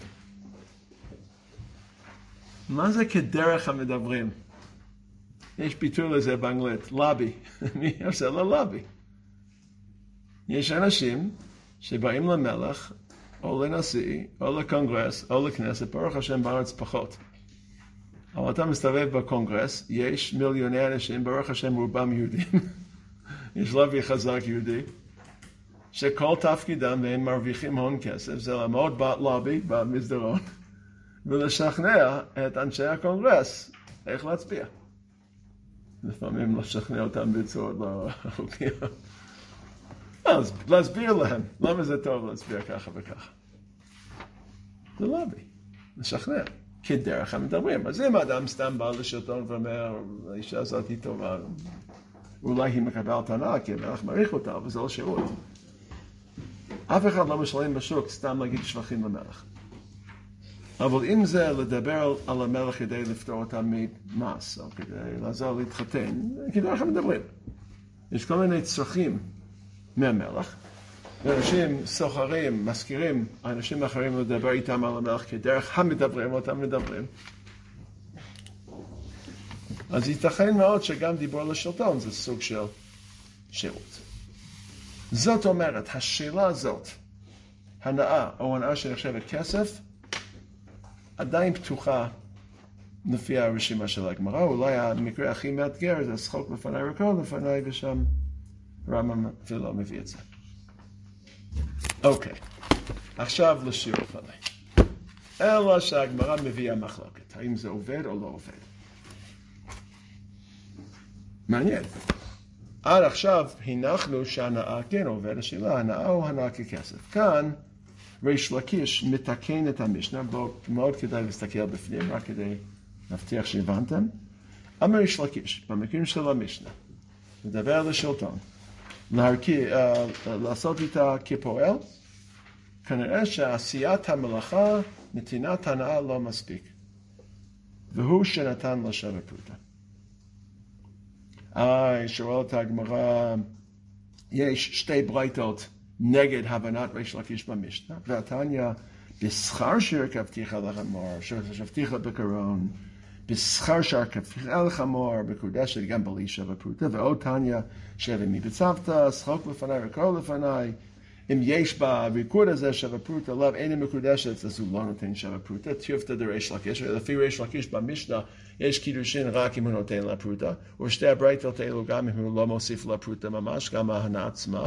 מה זה כדרך המדברים? יש ביטוי לזה באנגלית, לובי. מי עושה לו לובי? יש אנשים שבאים למלך או לנשיא, או לקונגרס, או לכנסת, ברוך השם בארץ פחות. אבל אתה מסתובב בקונגרס, יש מיליוני אנשים, ברוך השם רובם יהודים. יש לובי חזק יהודי, שכל תפקידם והם מרוויחים הון כסף, זה לעמוד בלובי, במסדרון, ולשכנע את אנשי הקונגרס איך להצביע. לפעמים לשכנע אותם בצורת לא חוקיות. אז להסביר להם, למה זה טוב להצביע ככה וככה. זה לובי, לשכנע. כדרך המדברים. אז אם האדם סתם בא לשלטון ואומר, האישה הזאת היא טובה, אולי היא מקבלת הנאה, כי המלך מעריך אותה, אבל זה לא שירות. אף אחד לא משלם בשוק סתם להגיד שבחים למלך. אבל אם זה לדבר על המלך כדי לפתור אותה ממס, או כדי לעזור להתחתן, כדרך המדברים. יש כל מיני צרכים מהמלך, ואנשים סוחרים, מזכירים, האנשים האחרים לדבר איתם על המלך כדרך המדברים, אותם מדברים. אז ייתכן מאוד שגם דיבור לשלטון זה סוג של שירות. זאת אומרת, השאלה הזאת, הנאה או הנאה שנחשבת כסף, עדיין פתוחה לפי הרשימה של הגמרא. אולי המקרה הכי מאתגר זה שחוק לפניי רקוד לפניי, ושם רמב"ם אפילו לא מביא את זה. אוקיי, עכשיו לשיעור לפני. אלא שהגמרא מביאה מחלוקת, האם זה עובד או לא עובד. מעניין. עד עכשיו הנחנו שהנאה כן עובד, השאלה הנאה או הנאה ככסף. כאן ריש לקיש מתקן את המשנה, בו מאוד כדאי להסתכל בפנים, רק כדי להבטיח שהבנתם. אמר ריש לקיש, במקרים של המשנה, מדבר על השלטון, לעשות איתה כפועל, כנראה שעשיית המלאכה, נתינת הנאה לא מספיק. והוא שנתן לה שווה פרוטה. שואלת הגמרא, יש שתי ברייתות נגד הבנת ריש לקיש במשנה, והתניא, בשכר שהרכבתיך לחמור, שהרכבתיך בקרון, בשכר שהרכבתיך לחמור, מקודשת גם בלי שווה פרוטה, ועוד תניא, שווה מבצוותא, שחוק לפניי וקרוא לפניי, אם יש בריקוד הזה שווה פרוטה, לאו אינה מקודשת, אז הוא לא נותן שווה פרוטה, טיובתא דריש לקיש, ולפי ריש לקיש במשנה, יש קידושין רק אם הוא נותן לה פרוטה, ושתי הברייתות האלו גם אם הוא לא מוסיף לה פרוטה ממש, גם ההנאה עצמה.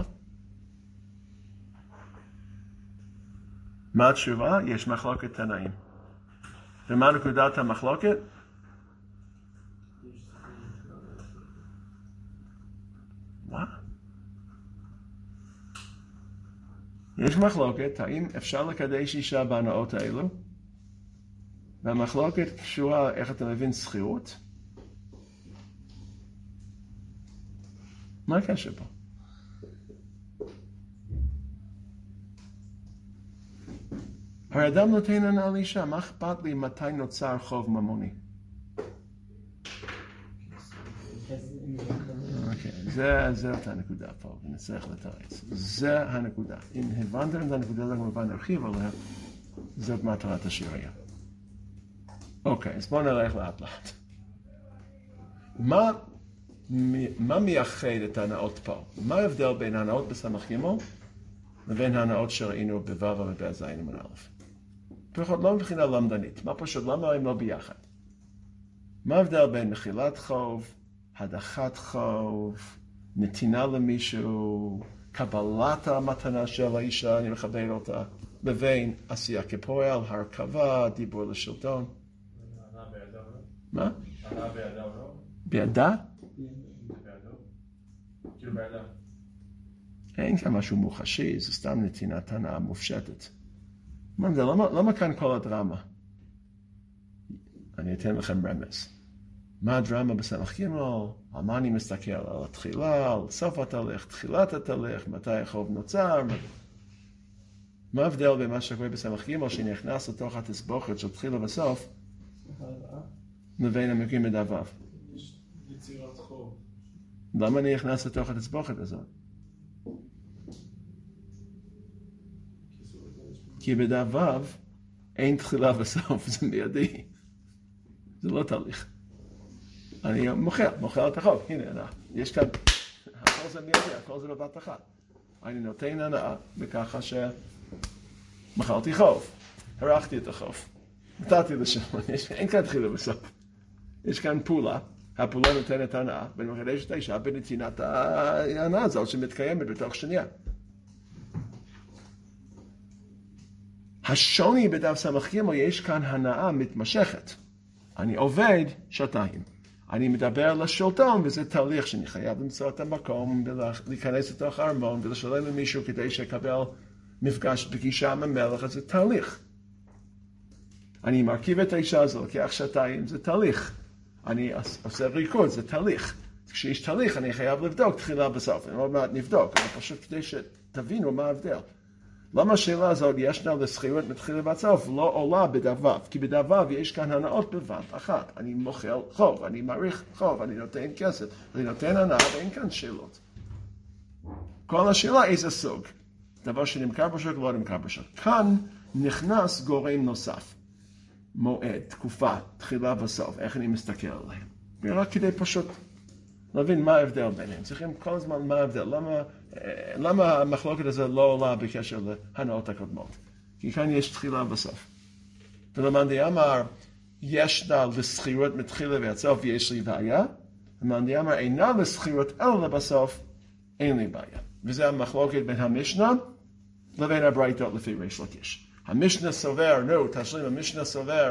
מה התשובה? יש מחלוקת תנאים. ומה נקודת המחלוקת? מה? יש מחלוקת, האם אפשר לקדש אישה בהנאות האלו? והמחלוקת קשורה, איך אתה מבין, שכירות? מה הקשר פה? הרי אדם נותן הנאה לאישה, מה אכפת לי מתי נוצר חוב ממוני? זה אותה נקודה פה, ונצטרך לתרץ. זה הנקודה. אם הבנתם את הנקודה, זה כמובן נרחיב עליה, זאת מטרת השיר היה. אוקיי, אז בואו נלך לאט לאט. מה מייחד את ההנאות פה? מה ההבדל בין ההנאות בסמך ג' לבין ההנאות שראינו בו' ובז' עמוד א'? פחות לא מבחינה למדנית, מה פשוט, למה הם לא ביחד? מה ההבדל בין מחילת חוב, הדחת חוב, נתינה למישהו, קבלת המתנה של האישה, אני מכבד אותה, לבין עשייה כפועל, הרכבה, דיבור לשלטון? מה? הנאה בידה או לא? בידה? בידו? כאילו בידה. אין כאן משהו מוחשי, זה סתם נתינת הנאה מופשטת. למה כאן כל הדרמה? אני אתן לכם רמז. מה הדרמה בסמך ג'? על מה אני מסתכל? על התחילה, על סוף התהליך, תחילת התהליך, מתי החוב נוצר? מה ההבדל בין מה שקורה בסמך ג' שנכנס לתוך התסבוכת של תחילה וסוף, לבין המקרים בדף ו'? יש יצירת חוב. למה אני נכנס לתוך התסבוכת הזאת? כי בדף ו' אין תחילה וסוף, זה מיידי. זה לא תהליך. אני מוכר את החוב. הנה, יש כאן, הכל זה מיידי, הכל זה בבת אחת. אני נותן הנאה בככה מחלתי חוב, הרחתי את החוב, נתתי לשם, אין כאן תחילה בסוף. יש כאן פעולה, הפעולה נותנת הנאה, ומחדשת האישה בנתינת ההנאה הזאת שמתקיימת בתוך שנייה. השוני בדף סמך ג' יש כאן הנאה מתמשכת. אני עובד שעתיים. אני מדבר לשלטון, וזה תהליך שאני חייב למצוא את המקום, ולהיכנס לתוך הארמון, ולשלם למישהו כדי שיקבל מפגש פגישה עם המלך, אז זה תהליך. אני מרכיב את האישה הזו, לוקח שעתיים, זה תהליך. אני עושה ריקוד, זה תהליך. כשיש תהליך, אני חייב לבדוק תחילה בסוף. אני עוד מעט נבדוק, אבל פשוט כדי שתבינו מה ההבדל. למה השאלה הזאת ישנה לזכירות מתחילה בסוף לא עולה בדף ו'? כי בדף ו' יש כאן הנאות בלבד, אחת. אני מוחל חוב, אני מעריך חוב, אני נותן כסף, אני נותן הנאה, ואין כאן שאלות. כל השאלה איזה סוג. דבר שנמכר בשוק, לא נמכר בשוק. כאן נכנס גורם נוסף. מועד, תקופה, תחילה בסוף, איך אני מסתכל עליהם. רק כדי פשוט להבין מה ההבדל ביניהם. צריכים כל הזמן מה ההבדל. למה המחלוקת הזה לא עולה בקשר להנאות הקודמות? כי כאן יש תחילה בסוף. ולמאן דאמר, ישנה לזכירות מתחילה ועד סוף יש לי בעיה. למאן דאמר, אינה לזכירות אלא בסוף, אין לי בעיה. וזה המחלוקת בין המשנה לבין הברייתות לפי ריש לקיש. המשנה סובר, תשלים, המשנה סובר,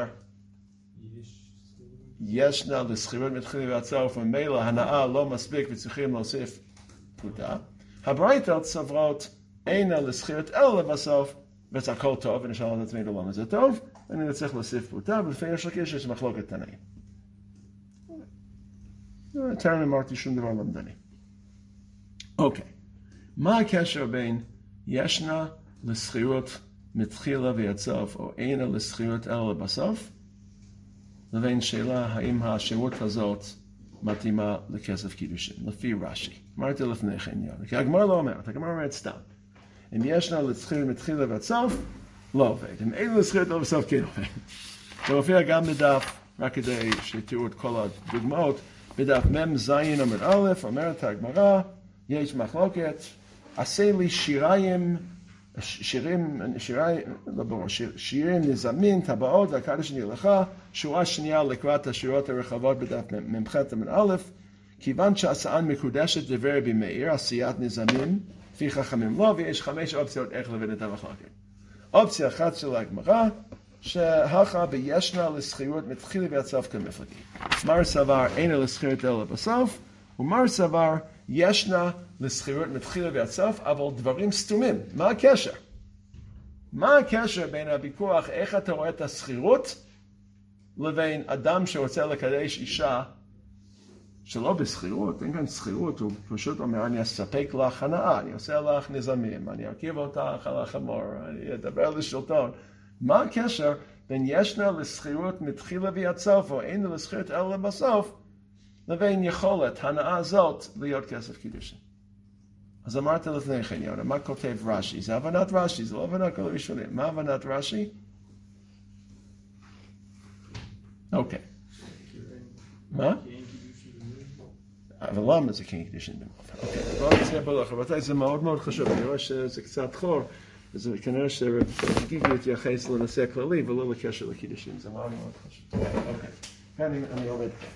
ישנה לזכירות מתחילה ועד סוף, ומילא הנאה לא מספיק וצריכים להוסיף פרוטה. הברייתות סוברות אינה לזכירות אלא בסוף, וזה הכל טוב, ונשאל את עצמנו למה זה טוב, ואני צריך להוסיף פרוטה, ולפי ריש לקיש יש מחלוקת תנאים. יותר אמרתי שום דבר למדני. אוקיי, מה הקשר בין ישנה לזכירות מתחילה ועד סוף, או אינה לזכירות אלא בסוף, לבין שאלה האם השירות הזאת מתאימה לכסף קידושין, לפי רש"י. אמרתי לפני כן, כי הגמרא לא אומרת, הגמרא אומרת סתם. אם ישנה לזכירות מתחילה ועד סוף, לא עובד. אם אין לזכירות אלא בסוף, כן עובד. זה מופיע גם בדף, רק כדי שתראו את כל הדוגמאות, בדף מ"ז עמוד א', אומרת הגמרא, יש מחלוקת, עשה לי שירים נזמין, טבעות, והקדש נלך, שורה שנייה לקראת השורות הרחבות בדף מ"ח עמוד א', כיוון שעשאן מקודשת דבר רבי מאיר, עשיית נזמין, לפי חכמים לא, ויש 5 אופציות איך להבין את המחלוקת. אופציה אחת של הגמרא, שהכה בישנה לזכירות מתחילה ועד סוף כמפלגי. מר סבר אינה לזכירות אלא בסוף, ומר סבר ישנה לזכירות מתחילה ועד סוף, אבל דברים סתומים. מה הקשר? מה הקשר בין הוויכוח איך אתה רואה את הזכירות לבין אדם שרוצה לקדש אישה שלא בסחירות, אין כאן סחירות, הוא פשוט אומר, אני אספק לך הנאה, אני עושה לך נזמים, אני ארכיב אותך על החמור, אני אדבר לשלטון. מה הקשר בין ישנה לסחירות מתחילה ועד סוף, או אין לסחירות אלא בסוף, לבין יכולת הנאה הזאת להיות כסף קידושין? אז אמרתי לפני כן, יונה, מה כותב רש"י? זה הבנת רש"י, זה לא הבנת כל הראשונים. מה הבנת רש"י? אוקיי. מה? אבל למה זה כן קידושין במופע? אוקיי, בואו נצא בלוח. רבותיי, זה מאוד מאוד חשוב. אני רואה שזה קצת חור, אז כנראה שגיגי יתייחס לנושא כללי ולא לקשר לקידושין. זה מאוד מאוד חשוב. אוקיי, כאן אני עובד כאן.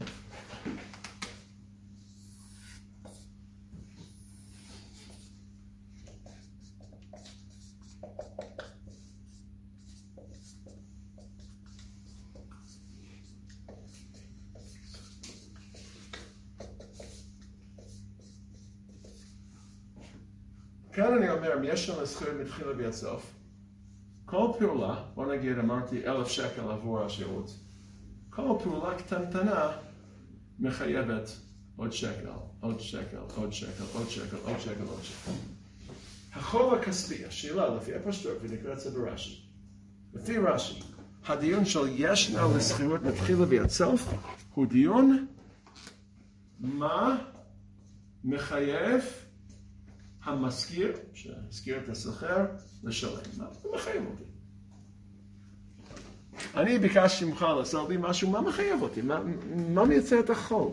כאן אני אומר, אם יש לנו זכויות מתחילה ועד סוף, כל פעולה, בוא נגיד, אמרתי 1,000 שקל עבור השירות, כל פעולה קטנטנה מחייבת עוד שקל, עוד שקל, עוד שקל, עוד שקל, עוד שקל, עוד שקל. החוב הכספי, השאלה לפי הפשטות, ונקרא את זה ברש"י. לפי רש"י, הדיון של ישנה לזכויות מתחילה ועד סוף, הוא דיון מה מחייב המשכיר, שהזכיר את השכר, לשלם. מה מחייב אותי? אני ביקשתי ממך לעשות לי משהו, מה מחייב אותי? מה מייצר את החוב?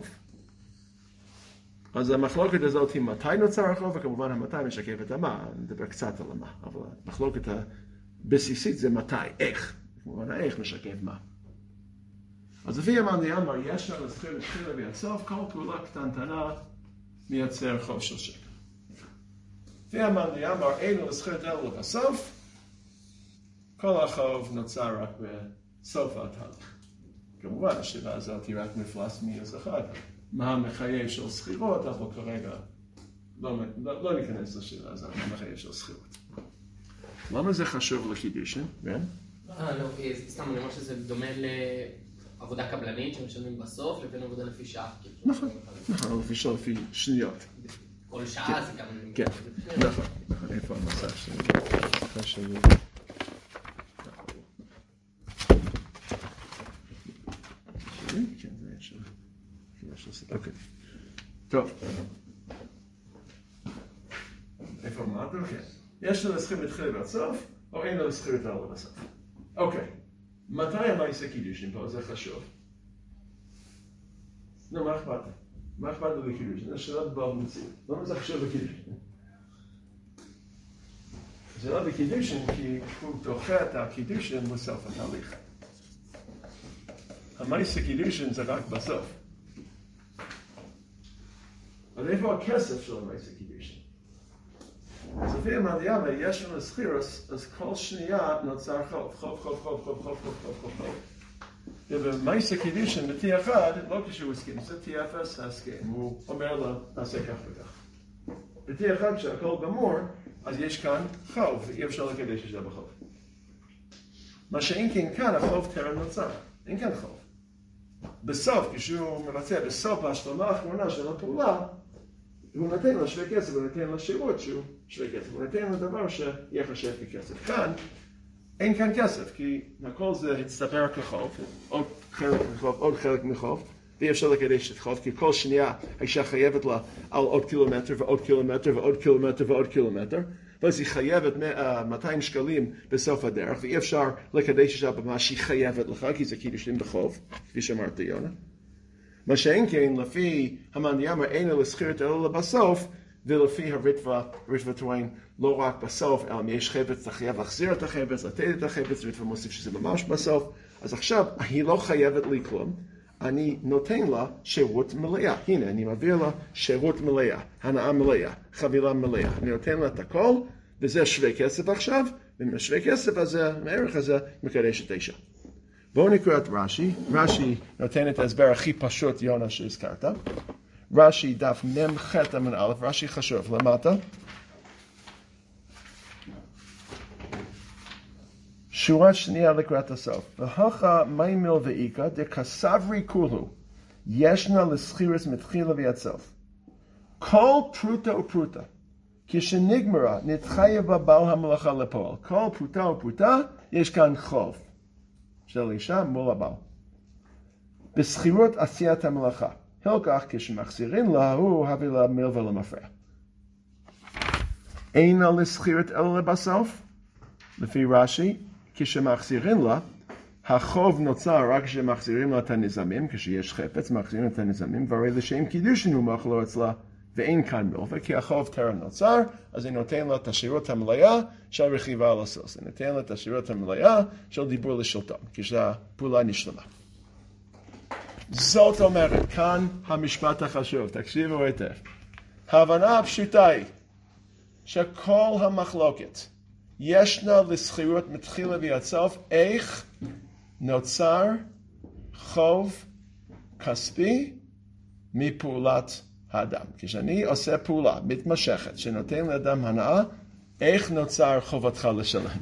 אז המחלוקת הזאת היא מתי נוצר החוב, וכמובן המתי משקף את המה, נדבר קצת על המה, אבל המחלוקת בסיסית זה מתי, איך. כמובן, איך משקף מה. אז לפי המאן דאמר, יש לה לזכיר מתחילה ועד סוף, כל פעולה קטנטנה מייצר חוב של שקל. לפי המאן דאמר, אין לו לזכיר את אלו בסוף, כל החוב נוצר רק בסוף התהליך. כמובן, השאלה הזאת היא רק מפלס מינוס אחד. מה המחייב של סחירות, אבל כרגע לא ניכנס לשאלה הזאת, מה המחייב של סחירות. למה זה חשוב לקידושין? כן? לא, סתם אני אומר שזה דומה לעבודה קבלנית שמשלמים בסוף, לבין עבודה לפי שעה. נכון, לפי שעה, לפי שניות. כל שעה זה גם... כן, נכון, איפה המסך שלי? כן, זה יש לי. אוקיי. טוב. איפה אמרת? כן. יש לו לזכיר מתחיל ועד סוף, או אין לו לזכיר את העולה בסוף. אוקיי. מתי המעשה קידושין פה? זה חשוב. נו, מה אכפת? מה אכפת לו בקידושין? זה שאלה דבר מציאות. למה זה חשוב בקידושין? זה לא בקידושין כי הוא דוחה את הקידושין בסוף התהליך. המעשה קידושין זה רק בסוף. אבל איפה הכסף של המעשה קידושין? אז לפי המאן יש לנו סחירוס, אז כל שנייה נוצר חוב. ובמעשה קידושין ב-T1, לא כשהוא הסכים, זה T0 ההסכים, הוא אומר לו, נעשה כך וכך. ב-T1 כשהכל גמור, אז יש כאן חוב, ואי אפשר לקדש את זה בחוב. מה שאין כן כאן, החוב טרם נוצר, אין כאן חוב. בסוף, כשהוא מבצע בסוף ההשלמה האחרונה של הפעולה, הוא נותן לו שווה כסף, הוא נותן לו שירות שהוא שווה כסף, הוא נותן לו דבר שיחשב ככסף. כאן, אין כאן כסף, כי הכל זה הצטבר כחוב, עוד חלק מחוב, ואי אפשר לקדש את חוב, כי כל שנייה האישה חייבת לה על עוד קילומטר ועוד קילומטר ועוד קילומטר ועוד קילומטר, ואז היא חייבת 200 שקלים בסוף הדרך, ואי אפשר לקדש את במה שהיא חייבת לך, כי זה קידושין בחוב, כפי שאמרת יונה. מה שאין כן, לפי המאן דאמר, אין לו לזכיר את אלו בסוף, ולפי הריטב"א טוען לא רק בסוף, אלא אם יש חפץ, אתה חייב להחזיר את החפץ, לתת את החפץ, ריטב"א מוסיף שזה ממש בסוף. אז עכשיו, היא לא חייבת לי כלום, אני נותן לה שירות מלאה. הנה, אני מעביר לה שירות מלאה, הנאה מלאה, חבילה מלאה. אני נותן לה את הכל, וזה שווה כסף עכשיו, ומשווה כסף הזה, מערך הזה, מקדש את האישה. בואו נקרא את רש"י. רש"י נותן את ההסבר הכי פשוט, יונה, שהזכרת. רש"י דף מ"ח עמוד א', רש"י חשוב, למטה. שורה שנייה לקראת הסוף. והכה מימיל ואיכא דקסברי כולו, ישנה לסחירס מתחילה ועד סוף. כל פרוטה ופרוטה, כשנגמרה נתחייב הבעל המלאכה לפועל. כל פרוטה ופרוטה, יש כאן חוב של אישה מול הבעל. בסחירות עשיית המלאכה. הלקח כשמחזירים לה, הוא הביא לה מלווה למפרע. אינה לסחירת אלא בסוף, לפי רש"י, כשמחזירים לה, החוב נוצר רק כשמחזירים לה את הנזמים, כשיש חפץ, מחזירים את הנזמים, והרי לשם קידושין הוא מחלו אצלה, ואין כאן מלווה, כי החוב טרם נוצר, אז אני נותן לה את השירות המלאה של רכיבה על הסוס. אני נותן לה את השירות המלאה של דיבור לשלטון, כשהפעולה נשלמה. זאת אומרת, כאן המשפט החשוב, תקשיבו היטב. ההבנה הפשוטה היא שכל המחלוקת ישנה לסחירות מתחילה ועד סוף, איך נוצר חוב כספי מפעולת האדם. כשאני עושה פעולה מתמשכת שנותן לאדם הנאה, איך נוצר חובתך לשלם?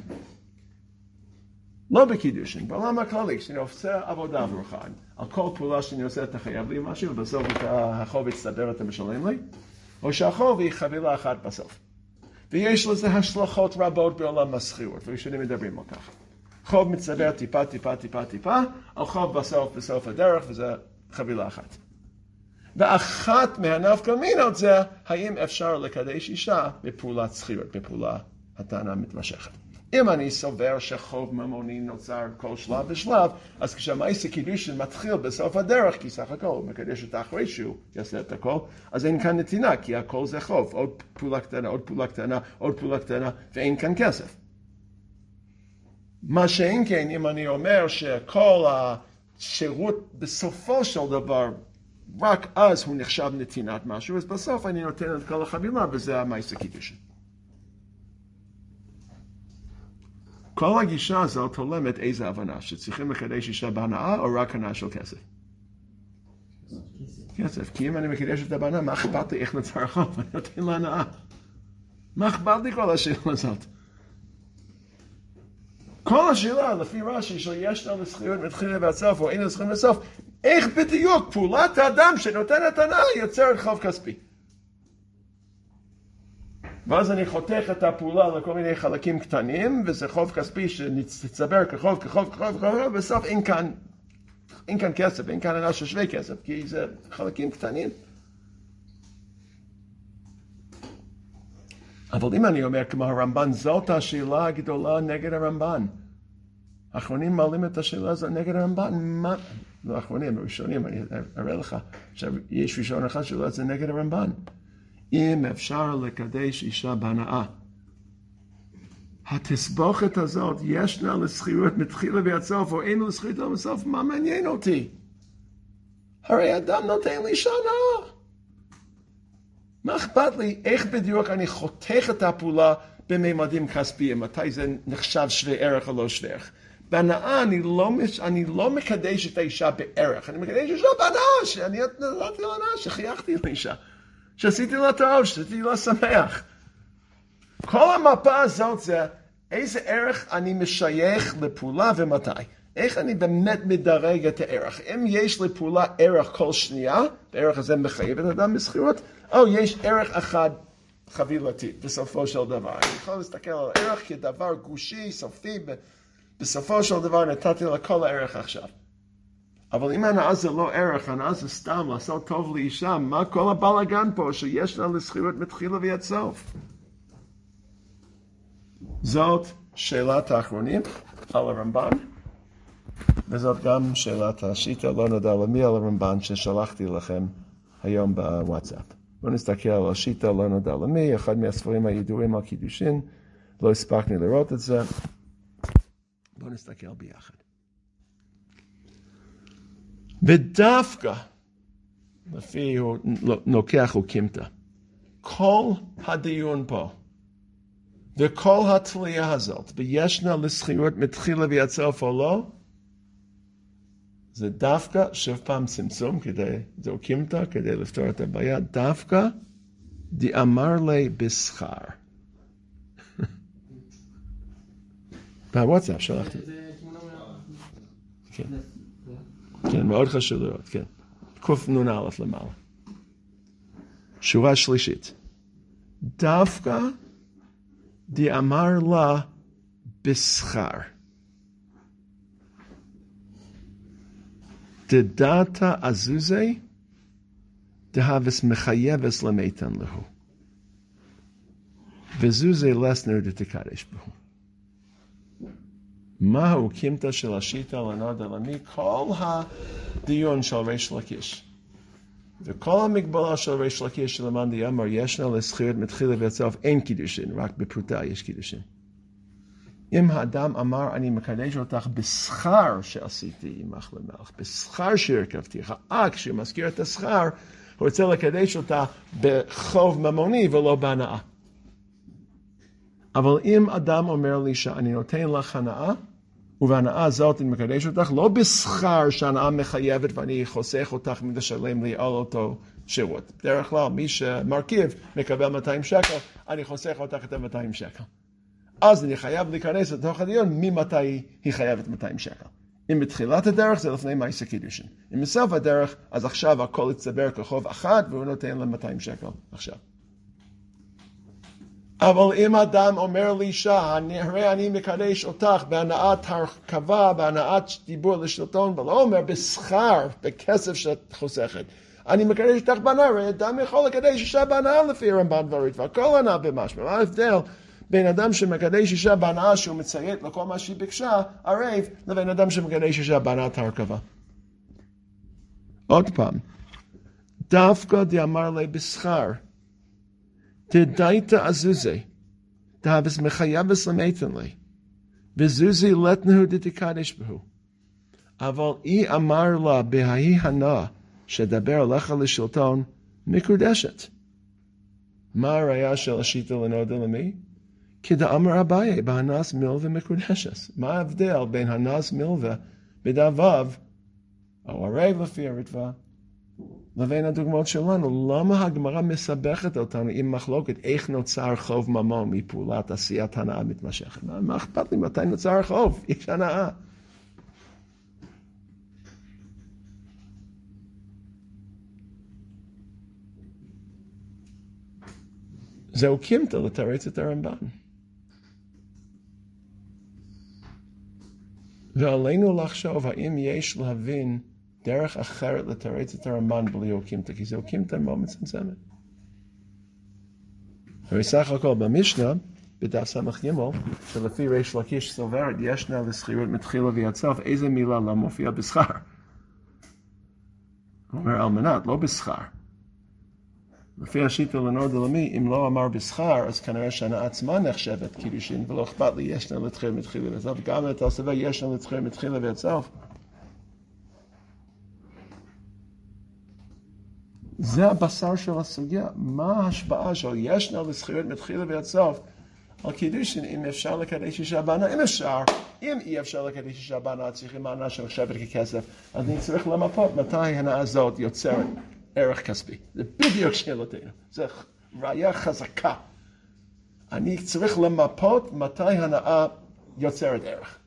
לא בקידושין, בעולם הכללי, כשאני עושה עבודה עבורך, על כל פעולה שאני עושה אתה חייב לי משהו, ובסוף החוב יצטבר אתה משלם לי, או שהחוב היא חבילה אחת בסוף. ויש לזה השלכות רבות בעולם הסחירות, וראשונים מדברים על כך. חוב מצטבר טיפה, על חוב בסוף הדרך, וזה חבילה אחת. ואחת מהנפקא מינות זה, האם אפשר לקדש אישה בפעולת סחירות, בפעולה הטענה מתמשכת. אם אני סובר שחוב ממוני נוצר כל שלב ושלב, אז כשהמעשה קידושין מתחיל בסוף הדרך, כי סך הכל הוא מקדש את האחרי שהוא יעשה את הכל, אז אין כאן נתינה, כי הכל זה חוב, עוד פעולה קטנה, עוד פעולה קטנה, עוד פעולה קטנה, ואין כאן כסף. מה שאין כן, אם אני אומר שכל השירות בסופו של דבר, רק אז הוא נחשב נתינת משהו, אז בסוף אני נותן את כל החבילה, וזה המעשה קידושין. כל הגישה הזאת הולמת איזה הבנה, שצריכים לקדש אישה בהנאה או רק הנאה של כסף? כסף, כי אם אני מקדש את הבנה, מה אכפת לי איך נוצר חוב? אני נותן להנאה. מה אכפת לי כל השאלה הזאת? כל השאלה, לפי רש"י, שישנה לזכויות מתחילה ועד סוף, או אין לזכויות לסוף, איך בדיוק פעולת האדם שנותן את הנאה יוצרת חוב כספי? ואז אני חותך את הפעולה לכל מיני חלקים קטנים, וזה חוב כספי שנצטבר כחוב, ובסוף אין כאן כסף, אין כאן הנאה ששווה כסף, כי זה חלקים קטנים. אבל אם אני אומר כמו הרמב"ן, זאת השאלה הגדולה נגד הרמב"ן. האחרונים מעלים את השאלה הזאת נגד הרמב"ן. מה? לא האחרונים, הראשונים, אני אראה לך. עכשיו, יש ראשון אחד שאלה את זה נגד הרמב"ן. אם אפשר לקדש אישה בהנאה, התסבוכת הזאת ישנה לזכויות מתחילה ועד סוף, או אין לזכויות עד סוף, מה מעניין אותי? הרי אדם נותן לי שנה. מה אכפת לי? איך בדיוק אני חותך את הפעולה בממדים כספיים? מתי זה נחשב שווה ערך או לא שווה ערך? בהנאה אני לא מקדש את האישה בערך, אני מקדש אישה בהנאה, שאני נתתי לה הנאה, שחייכתי לאישה, שעשיתי לה טוב, שעשיתי לה שמח. כל המפה הזאת זה איזה ערך אני משייך לפעולה ומתי. איך אני באמת מדרג את הערך? אם יש לפעולה ערך כל שנייה, הערך הזה מחייב את האדם בזכויות, או יש ערך אחד חבילתי בסופו של דבר. אני יכול להסתכל על הערך כדבר גושי, סופי, בסופו של דבר נתתי לה כל הערך עכשיו. אבל אם הנאה זה לא ערך, הנאה זה סתם לעשות טוב לאישה, מה כל הבלגן פה שיש לה לזכויות מתחילה ועד סוף? זאת שאלת האחרונים על הרמב"ן, וזאת גם שאלת השיטה לא נודע למי על הרמב"ן ששלחתי לכם היום בוואטסאפ. בואו נסתכל על השיטה לא נודע למי, אחד מהספרים הידועים על קידושין, לא הספקנו לראות את זה. בואו נסתכל ביחד. ודווקא, לפי הוא נוקח וקימתא, כל הדיון פה, וכל התלייה הזאת, וישנה לזכויות מתחילה ועד סוף או לא, זה דווקא, שוב פעם צמצום, זה קימתא, כדי לפתור את הבעיה, דווקא דאמר לי בשכר. בוואטסאפ שלחתי. כן, מאוד חשוב לראות, כן. קנ"א למעלה. שורה שלישית. דווקא דאמר לה בשכר. דדעתא עזוזי דהבס מחייבס למתן להו. וזוזי לסנר דתקדש בו. מהו קימתא של השיטה לנודע למי? כל הדיון של ריש לקיש. וכל המגבלה של ריש לקיש של המאן דאמר ישנה לזכויות מתחילה ועד סוף אין קידושין, רק בפרוטה יש קידושין. אם האדם אמר אני מקדש אותך בשכר שעשיתי עמך למלך, בשכר שהרכבתי, כשהוא מזכיר את השכר, הוא רוצה לקדש אותה בחוב ממוני ולא בהנאה. אבל אם אדם אומר לי שאני נותן לך הנאה, ובהנאה הזאת אני מקדש אותך, לא בשכר שהנאה מחייבת ואני חוסך אותך מלשלם לי על אותו שירות. בדרך כלל מי שמרכיב מקבל 200 שקל, אני חוסך אותך את 200 שקל. אז אני חייב להיכנס לתוך הדיון ממתי היא חייבת 200 שקל. אם בתחילת הדרך זה לפני מעשה קידושין. אם בסוף הדרך, אז עכשיו הכל יצטבר כחוב אחד והוא נותן לה 200 שקל עכשיו. אבל אם אדם אומר לאישה, הרי אני מקדש אותך בהנאת הרכבה, בהנאת דיבור לשלטון, ולא אומר בשכר, בכסף שאת חוסכת. אני מקדש אותך בהנאה, הרי אדם יכול לקדש אישה בהנאה לפי רמב"ן דברית, והכל הנאה במשמע. מה ההבדל בין אדם שמקדש אישה בהנאה שהוא מציית לכל מה שהיא ביקשה, ערב, לבין אדם שמקדש אישה בהנאת הרכבה? עוד פעם, דווקא דאמר לי בשכר, דדעתא עזוזי, דהבס מחייבס למתן לי, וזוזי לתנהו דתקדש בהו. אבל אי אמר לה בהאי הנאה שדבר עליך לשלטון מקודשת. מה הראיה של השיטה לנודה למי? כדאמר אביי בהנס מלווה מקודשת. מה ההבדל בין הנס מלווה בדבב, או הרי לפי הרטב"א, לבין הדוגמאות שלנו? למה הגמרא מסבכת אותנו עם מחלוקת איך נוצר חוב ממון מפעולת עשיית הנאה מתמשכת? מה אכפת לי מתי נוצר חוב? יש הנאה. זהו קימתא לתרץ את הרמב"ן. ועלינו לחשוב האם יש להבין דרך אחרת לתרץ את הרמב"ן בלי אוקימתא, כי זה אוקימתא מאוד מצמצמת. ובסך הכל במשנה, בדף סמך ג', שלפי ריש לקיש סוברת, ישנה לסחירות מתחילה ויד סוף, איזה מילה לא מופיעה בשכר? הוא אומר על מנת, לא בשכר. לפי השיטה לנודה למי, אם לא אמר בשכר, אז כנראה שהנאה עצמה נחשבת קידושין, ולא אכפת לי, ישנה לתחילה מתחילה ויד סוף, גם את הסבר ישנה לתחילה מתחילה ויד סוף. זה הבשר של הסוגיה. מה ההשפעה של ישנה לסחירות מתחילה ועד סוף על קידושין? אם אפשר לקדש אישה בנה, אם אפשר. אם אי אפשר לקדש אישה בנה, צריכים הנאה שנחשבת ככסף, אז אני צריך למפות מתי הנאה הזאת יוצרת ערך כספי. זה בדיוק שאלתנו. זה ראיה חזקה. אני צריך למפות מתי הנאה יוצרת ערך.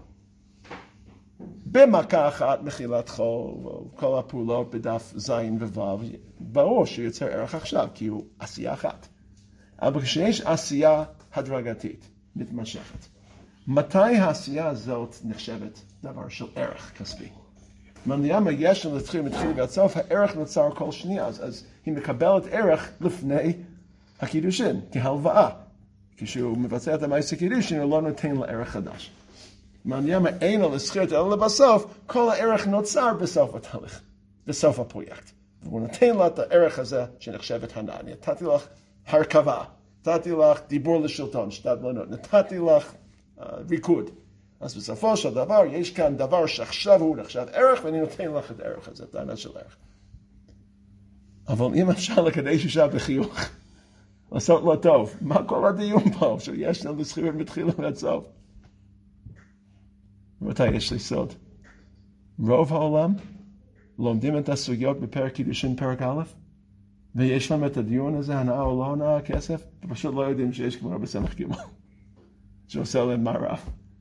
במכה אחת מחילת חוב, או כל הפעולות בדף זין ווו, ברור שיוצר ערך עכשיו, כי הוא עשייה אחת. אבל כשיש עשייה הדרגתית, מתמשכת, מתי העשייה הזאת נחשבת דבר של ערך כספי? למה יש לנו להתחיל ועד סוף, הערך נוצר כל שנייה, אז היא מקבלת ערך לפני הקידושין, כהלוואה. כשהוא מבצע את המעשה קידושין, הוא לא נותן לה ערך חדש. מעניין אין לו לסחיר אלא בסוף, כל הערך נוצר בסוף התהליך, בסוף הפרויקט. והוא נותן לה את הערך הזה שנחשבת הנאה. נתתי לך הרכבה, נתתי לך דיבור לשלטון, שתדלנות, נתתי לך ריקוד. אז בסופו של דבר, יש כאן דבר שעכשיו הוא נחשב ערך, ואני נותן לך את הערך הזה, את העניין של ערך. אבל אם אפשר לקדש אישה בחיוך, לעשות לו טוב, מה כל הדיון פה, שיש לנו לסחיר מתחילה ועד סוף? רבותיי, יש לי סוד. רוב העולם לומדים את הסוגיות בפרק קידושין פרק א', ויש להם את הדיון הזה, הנאה או לא הנאה, כסף, פשוט לא יודעים שיש גמרא בסמך ג' שעושה להם מערב.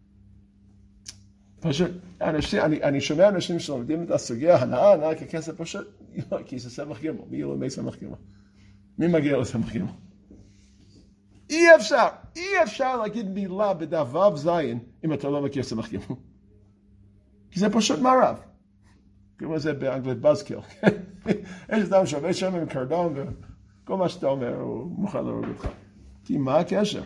פשוט, אני שומע אנשים שלומדים את הסוגיה, הנאה ככסף, פשוט, כי זה סמך ג', מי ילמד סמך ג'? מי מגיע לסמך ג'? אי אפשר להגיד מילה בדף ו' זין אם אתה לא מכיר סמך ג'. כי זה פשוט מערב. כמו זה באנגלית בזקיל. יש אדם שעובד שם עם קרדון וכל מה שאתה אומר הוא מוכן להרוג אותך. כי מה הקשר?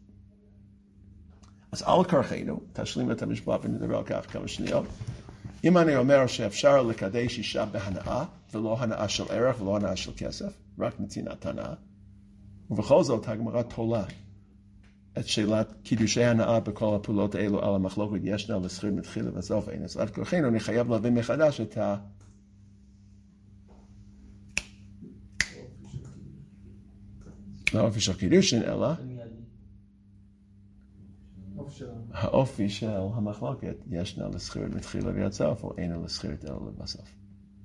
אז על כרחנו, תשלים את המשפט ונדבר על כך כמה שניות. אם אני אומר שאפשר לקדש אישה בהנאה, ולא הנאה של ערך ולא הנאה של כסף, רק נתינת הנאה, ובכל זאת הגמרא תולה את שאלת קידושי הנאה בכל הפעולות האלו על המחלוקת ישנה לסחיר מתחילה וסוף אין. אז עד כוחנו אני חייב להבין מחדש את האופי של קידושין, אלא האופי של המחלוקת ישנה לסחיר מתחילה ועד סוף או אין לסחיר אלא בסוף.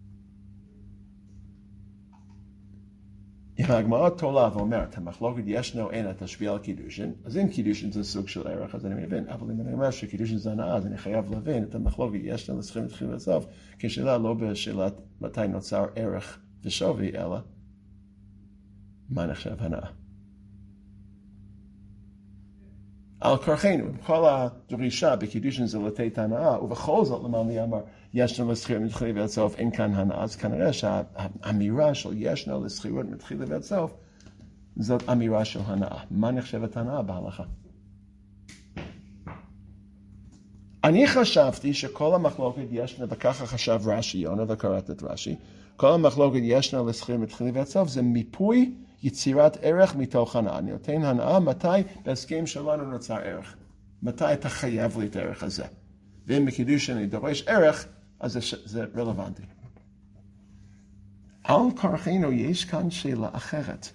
אם הגמרא תולה ואומרת, המחלוקת ישנה או אין תשפיע על קידושין, אז אם קידושין זה סוג של ערך, אז אני מבין. אבל אם אני אומר שקידושין זה הנאה, אז אני חייב להבין את המחלוקת ישנה לסחיר מתחילה בסוף, כשאלה לא בשאלת מתי נוצר ערך ושווי, אלא מה נחשב הנאה. על כורחנו, כל הדרישה בקידושין זה לתת הנאה, ובכל זאת למעלה אמר, ישנה לסחירות מתחילה ועד סוף, אין כאן הנאה, אז כנראה שהאמירה של ישנה לסחירות מתחילה ועד סוף, זאת אמירה של הנאה. מה נחשבת הנאה בהלכה? אני חשבתי שכל המחלוקת ישנה, וככה חשב רש"י, יונה וקראת את רש"י, כל המחלוקת ישנה לסחירות מתחילה ועד סוף, זה מיפוי יצירת ערך מתוך הנאה. אני נותן הנאה מתי בהסכם שלנו נוצר ערך. מתי אתה חייב לי את הערך הזה. ואם בקידושין אני דורש ערך, אז זה רלוונטי. על כורחנו יש כאן שאלה אחרת.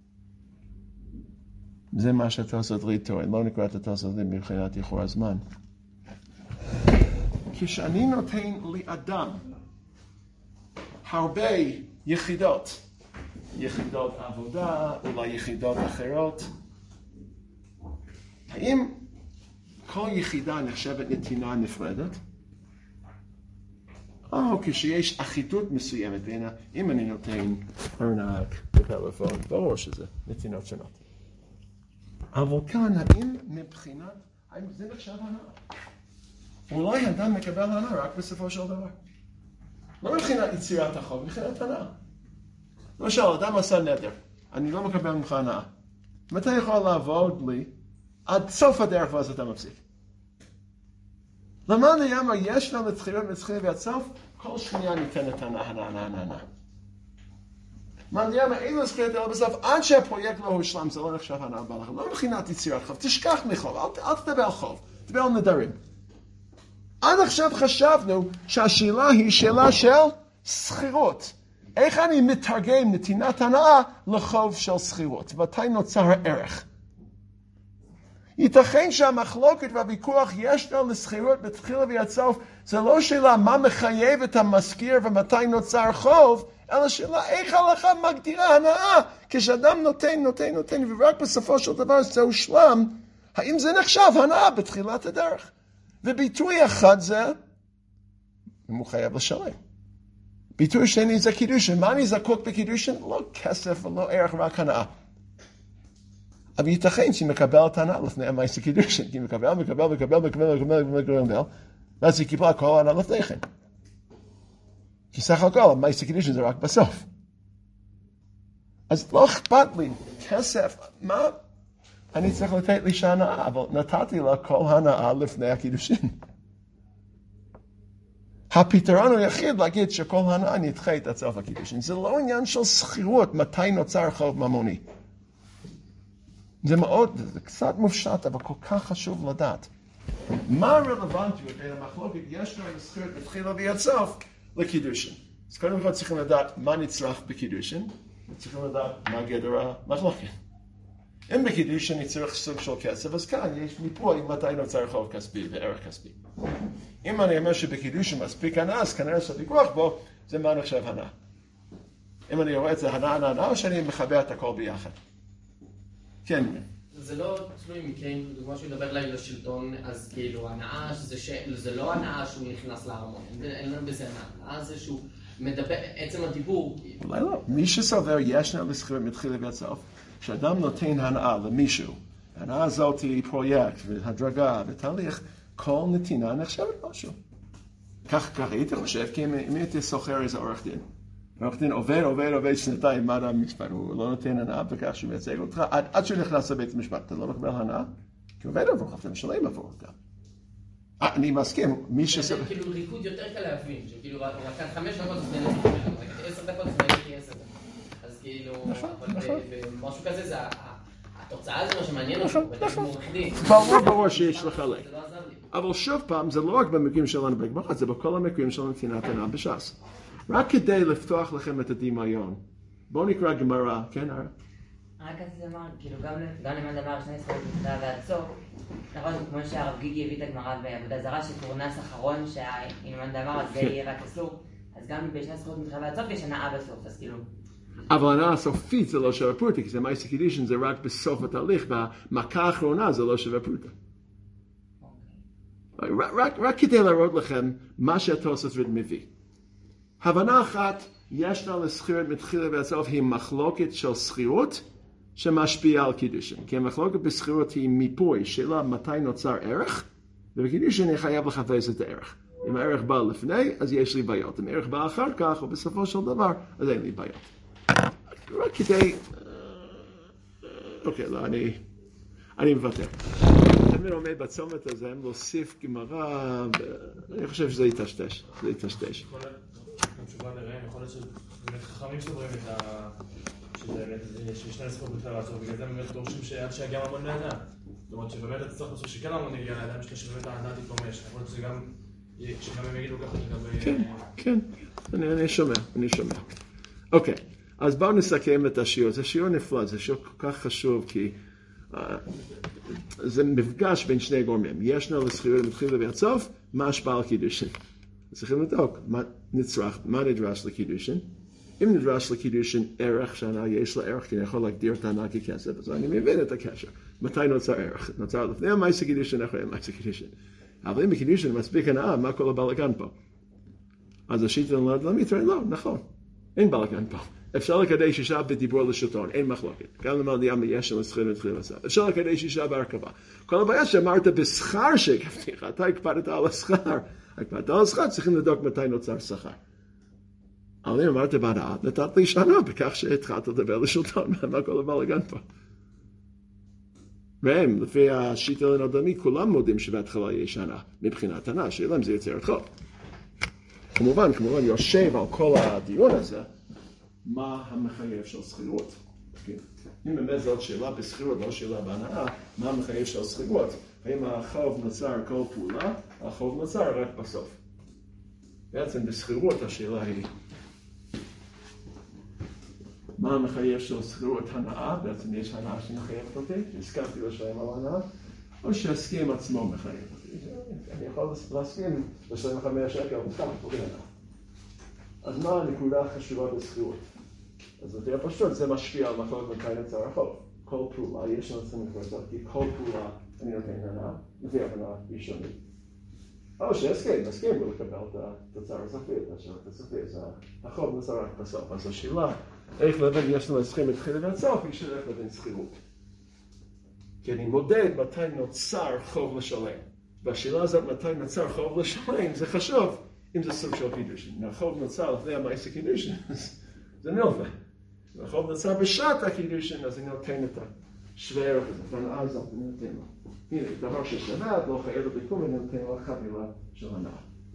זה מה שהתוספות לי טוען, לא נקרא את התוספות לי מבחינת איחור הזמן. כשאני נותן לאדם הרבה יחידות עבודה, אולי יחידות אחרות, האם כל יחידה נחשבת נתינה נפרדת? או כשיש אחידות מסוימת בין, אם אני נותן ארנק בפלאפון, ברור שזה נתינות שונות. אבל כאן, האם זה נחשב הנאה? אולי אדם מקבל הנאה רק בסופו של דבר. לא מבחינת יצירת החוב, מבחינת הנאה. למשל, אדם עשה נדר, אני לא מקבל ממך הנאה. מתי יכול לעבוד לי? עד סוף הדרך ואז אתה מפסיק. למען יאמר, יש לנו מתחילה ועד סוף, כל שנייה ניתנת הנאה. למען יאמר, אין לו זכויות אלא בסוף, עד שהפרויקט לא הושלם, זה לא נחשב הנאה בהלכה. לא מבחינת יצירת חוב, תשכח מחוב, אל תדבר על חוב, תדבר על נדרים. עד עכשיו חשבנו שהשאלה היא שאלה של שכירות. איך אני מתרגם נתינת הנאה לחוב של שכירות? מתי נוצר הערך? ייתכן שהמחלוקת והוויכוח יש לו לשכירות בתחילה ועד סוף, זה לא שאלה מה מחייב את המשכיר ומתי נוצר חוב, אלא שאלה איך ההלכה מגדירה הנאה, כשאדם נותן, ורק בסופו של דבר זה הושלם, האם זה נחשב הנאה בתחילת הדרך? וביטוי אחד זה, אם הוא חייב לשלם. ביטוי שני זה קידושין. מה אני זקוק בקידושין? לא כסף ולא ערך, רק הנאה. אבל ייתכן שמקבל את הנאה לפני המעשה קידושין, כי מקבל, ואז היא קיבלה כל הנאה לפני כן. כי סך הכל, המעשה קידושין זה רק בסוף. אז לא אכפת לי, כסף, מה? אני צריך לתת לי שהנאה, אבל נתתי לה כל הנאה לפני הקידושין. הפתרון היחיד להגיד שכל הנאה נדחה את סוף הקידושין. זה לא עניין של שכירות, מתי נוצר חוב ממוני. זה קצת מופשט, אבל כל כך חשוב לדעת. מה הרלוונטיות בין המחלוקת יש לנו שכירות בתחילה ועד סוף לקידושין? אז קודם כל צריכים לדעת מה נצרך בקידושין, וצריכים לדעת מה גדר המחלוקת. אם בקידושין אני צריך סוג של כסף, אז כאן יש מיפוי מתי נוצר חוב כספי וערך כספי. אם אני אומר שבקידושין מספיק הנאה, אז כנראה שהוויכוח בו זה מה נחשב הנאה. אם אני רואה את זה הנאה, או שאני מחבר את הכל ביחד. כן. זה לא תלוי מקרים, דוגמה שהוא ידבר לי לשלטון, אז כאילו הנאה, זה לא הנאה שהוא נכנס לארמון, אין לנו בזה הנאה, זה שהוא מדבר, עצם הדיבור. אולי לא. מי שסובר ישנה לשכירות מתחילה ועד סוף, כשאדם נותן הנאה למישהו, הנאה הזאת היא פרויקט והדרגה ותהליך, כל נתינה נחשבת משהו. כך הייתי חושב, כי אם הייתי סוחר איזה עורך דין, עורך דין עובד שנתיים, מה המשפט? הוא לא נותן הנאה בכך שהוא מייצג אותך, עד שהוא נכנס לבית המשפט, אתה לא מקבל הנאה? כי הוא עובד עבורך, אתה משלם עבורך. אני מסכים, מי זה כאילו ריקוד יותר קל להבין, שכאילו רק 5 דקות זה נהנה, רק 10 דקות זה נהנה 10 דקות. אז כאילו, במשהו כזה זה, התוצאה זה מה שמעניין אותי, ברור שיש לך לק. אבל שוב פעם, זה לא רק במקרים שלנו בגמרא, זה בכל המקרים של נתינת הנאה בש"ס. רק כדי לפתוח לכם את הדמיון. בואו נקרא גמרא, כן הר? רק אז זה אמר, כאילו גם למד אמר שני זכויות מתחילה ועד סוף, נכון, כמו שהרב גיגי הביא את הגמרא בעבודה זרה שקורנס אחרון, שאם למד אמר אז זה יהיה רק אסור, אז גם בשני זכויות מתחילה ועד סוף יש הנאה בסוף, אז כאילו... אבל הנאה הסופית זה לא שווה פרוטה, כי זה מעשה קידושין, זה רק בסוף התהליך, במכה האחרונה זה לא שווה פרוטה. רק כדי להראות לכם מה שהתוספות מביא. הבנה אחת, יש לה לשכירות מתחילה ועד סוף, היא מחלוקת של שכירות שמשפיעה על קידושין. כי המחלוקת בשכירות היא מיפוי, שאלה מתי נוצר ערך, ובקידושין אני חייב לחפש את הערך. אם הערך בא לפני, אז יש לי בעיות. אם הערך בא אחר כך, או בסופו של דבר, אז אין לי בעיות. רק כדי... אוקיי, לא, אני מוותר. תמיד עומד בצומת הזה, הם להוסיף גמרא, ואני חושב שזה יטשטש. זה יטשטש. תשובה לרעם, יכול להיות שחכמים סוברים את ששני זכות בכלל לעצור, בגלל זה באמת דורשים שעד שיגיע ממון להנאה. אומרת שבאמת אתה צריך לעשות שכן המון יגיע לידיים שלו, שבאמת העננה תתממש. יכול להיות שגם הם יגידו ככה לגבי... כן, אני שומע. אוקיי, אז בואו נסכם את השיעור. זה שיעור נפלא, זה שיעור כל כך חשוב, כי זה מפגש בין שני גורמים. ישנה לזכירות מתחיל ועד סוף, מה השפעה על קידושין? צריכים לבדוק מה נדרש לקידושין. אם נדרש לקידושין ערך שהנאה יש לה ערך, כי אני יכול להגדיר את ההנאה ככסף, אז אני מבין את הקשר. מתי נוצר ערך? נוצר לפני המעשה קידושין, אחרי המעשה קידושין. אבל אם בקידושין מספיק הנאה, מה כל הבלגן פה? אז השיטה למית, לא, נכון. אין בלגן פה. אפשר לקדש אישה בדיבור לשלטון, אין מחלוקת. גם למעלה יש לזכירות מתחיל ועד סוף. אפשר לקדש אישה בהרכבה. כל הבעיה שאמרת בשכר שהקפתיך, אתה הקפדת על השכר. הקפדת על השכר, צריכים לדוק מתי נוצר שכר. אבל אם אמרת בהנאה, נתת לי שנה בכך שהתחלת לדבר לשלטון, מה כל הבלגן פה? והם, לפי השיטה לנדל"נית, כולם מודים שבהתחלה יש שנה מבחינת הנאה, שאלה אם זה יוצר את חוב. כמובן, יושב על כל הדיון הזה, מה המחייב של שכירות. אם באמת זאת שאלה בשכירות, לא שאלה בהנאה, מה המחייב של שכירות? האם החוב נוצר כל פעולה, החוב נוצר רק בסוף. בעצם בשכירות השאלה היא, מה המחייב של שכירות הנאה? בעצם יש הנאה שמחייבת אותי, שהסכמתי לשלם על הנאה, או שהסכים עצמו מחייב אותי. אני יכול להסכים לשלם 5 שקל, אבל סתם פוגע הנאה. אז מה הנקודה החשובה בשכירות? אז יותר פשוט, זה משפיע על מחלוקת מתי נוצר החוב. כל פעולה, יש לנו צריכים לקרוא כי כל פעולה אני נותן הנאה, לפי הבנה ראשונית. או שהסכים ולקבל את התוצר הסופי, את השאלה הסופי, אז החוב נוצר רק בסוף. אז השאלה, איך לבין יש לנו הסכים מתחיל ועד סוף, היא שאלה איך לבין שכירות. כי אני מודד מתי נוצר חוב לשלם. והשאלה הזאת, מתי נוצר חוב לשלם, זה חשוב, אם זה סוג של קידושין. אם החוב נוצר לפני המעשה קידושין, זה נלווה. אם החוב נוצר בשעת הקידושין, אז אני נותן את השווה ערך הזה, והנאה הזאת אני נותן לו. הנה, דבר ששווה, את לא חייבת לקום, אני נותן לו חבילה של הנאה.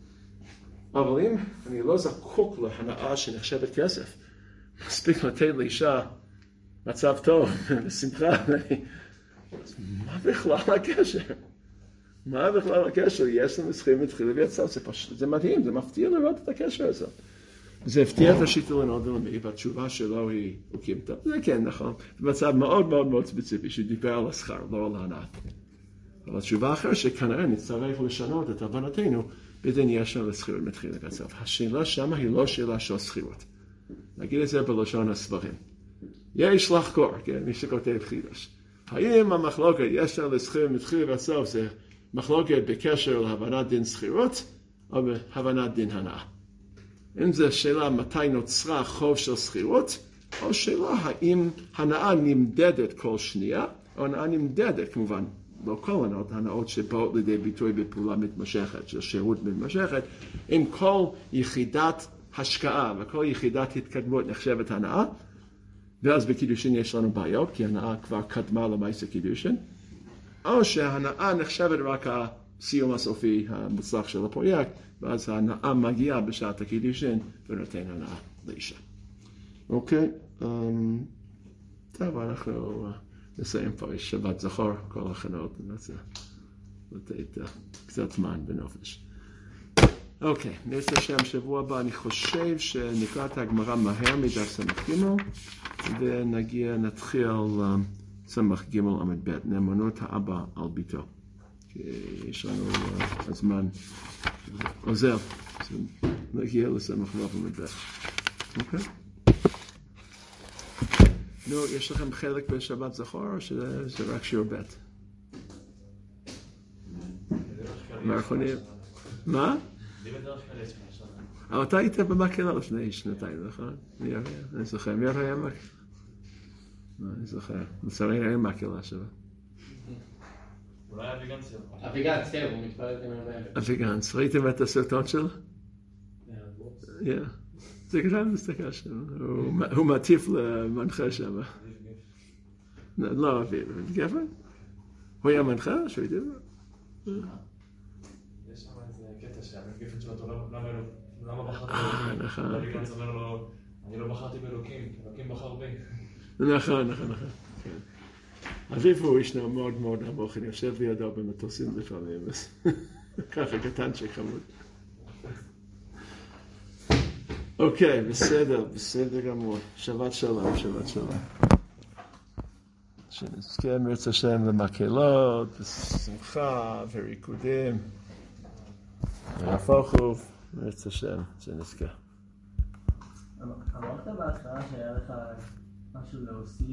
אבל אם אני לא זקוק להנאה שנחשבת כסף, מספיק לתת לאישה מצב טוב, בשמחה, אז מה בכלל הקשר? מה בכלל הקשר? יש לנו זכירים מתחיל ויצא, זה מדהים, זה מפתיע לראות את הקשר הזה. זה הפתיע את השיטה לנדל"נית, והתשובה שלו היא קימתה. זה כן, נכון. זה מצב מאוד מאוד מאוד ספציפי, שדיבר על השכר, לא על ההנאה. אבל התשובה אחרת שכנראה נצטרך לשנות את הבנתנו, בדין יש לנו לזכירות מתחיל ויצא. השאלה שמה היא לא שאלה של שכירות. נגיד את זה בלשון הספרים. יש לחקור, כן, מי שכותב חידוש. האם המחלוקת יש לנו לזכירות מתחיל ויצא, זה מחלוקת בקשר להבנת דין שכירות, או בהבנת דין הנאה. אם זו שאלה מתי נוצרה חוב של שכירות, או שאלה האם הנאה נמדדת כל שנייה, או הנאה נמדדת כמובן, לא כל הנאות, הנאות שבאות לידי ביטוי בפעולה מתמשכת, של שירות מתמשכת, אם כל יחידת השקעה וכל יחידת התקדמות נחשבת הנאה, ואז בקידושין יש לנו בעיות, כי הנאה כבר קדמה למעשה קידושין, או שההנאה נחשבת רק הסיום הסופי המוצלח של הפרויקט, ואז ההנאה מגיעה בשעת הקידושין ונותן הנאה לאישה. אוקיי, טוב, אנחנו נסיים פה, יש שבת זכור, כל הכנות, ננסה לתת קצת זמן בנופש. אוקיי, נעשה שם שבוע הבא, אני חושב שנקרא את הגמרא מהר מדף סמך ג' נתחיל סמך ג' עמוד ב', נאמנות האבא על ביתו. כי יש לנו הזמן עוזר, אז נגיע לסמך ג' עמוד ב'. אוקיי? נו, יש לכם חלק בשבת זכור או שזה רק שיעור ב'? מערכונים? מה? אבל אתה היית במקהלה לפני שנתיים, נכון? אני זוכר, מי היה מקהלה? אני זוכר, לצערי היה מקהלה שלו. אולי אביגנץ יבוא. אביגנץ, כן, הוא מתפלל עם הרבה. אביגנץ, ראיתם את הסרטון שלו? כן. זה גם מסתכל שם, הוא מטיף למנחה שם. לא, אביב, גפן? הוא היה מנחה או שהוא ידע? יש שם איזה קטע שהגפן שלו, למה בחרתי באלוקים? נכון. אביגנץ אומר לו, אני לא בחרתי באלוקים, אלוקים בחר בי. נכון. אביב הוא ישנו מאוד מאוד עמוק, אני יושב לידו במטוסים לפעמים, אז ככה קטנצ'יק חמוד. אוקיי, בסדר גמור. שבת שלום. שנזכה מרצה השם למקהלות, ושמחה וריקודים. ונהפוך הוא מרצה השם, שנזכה. אמרת בהתחלה שהיה לך משהו להוסיף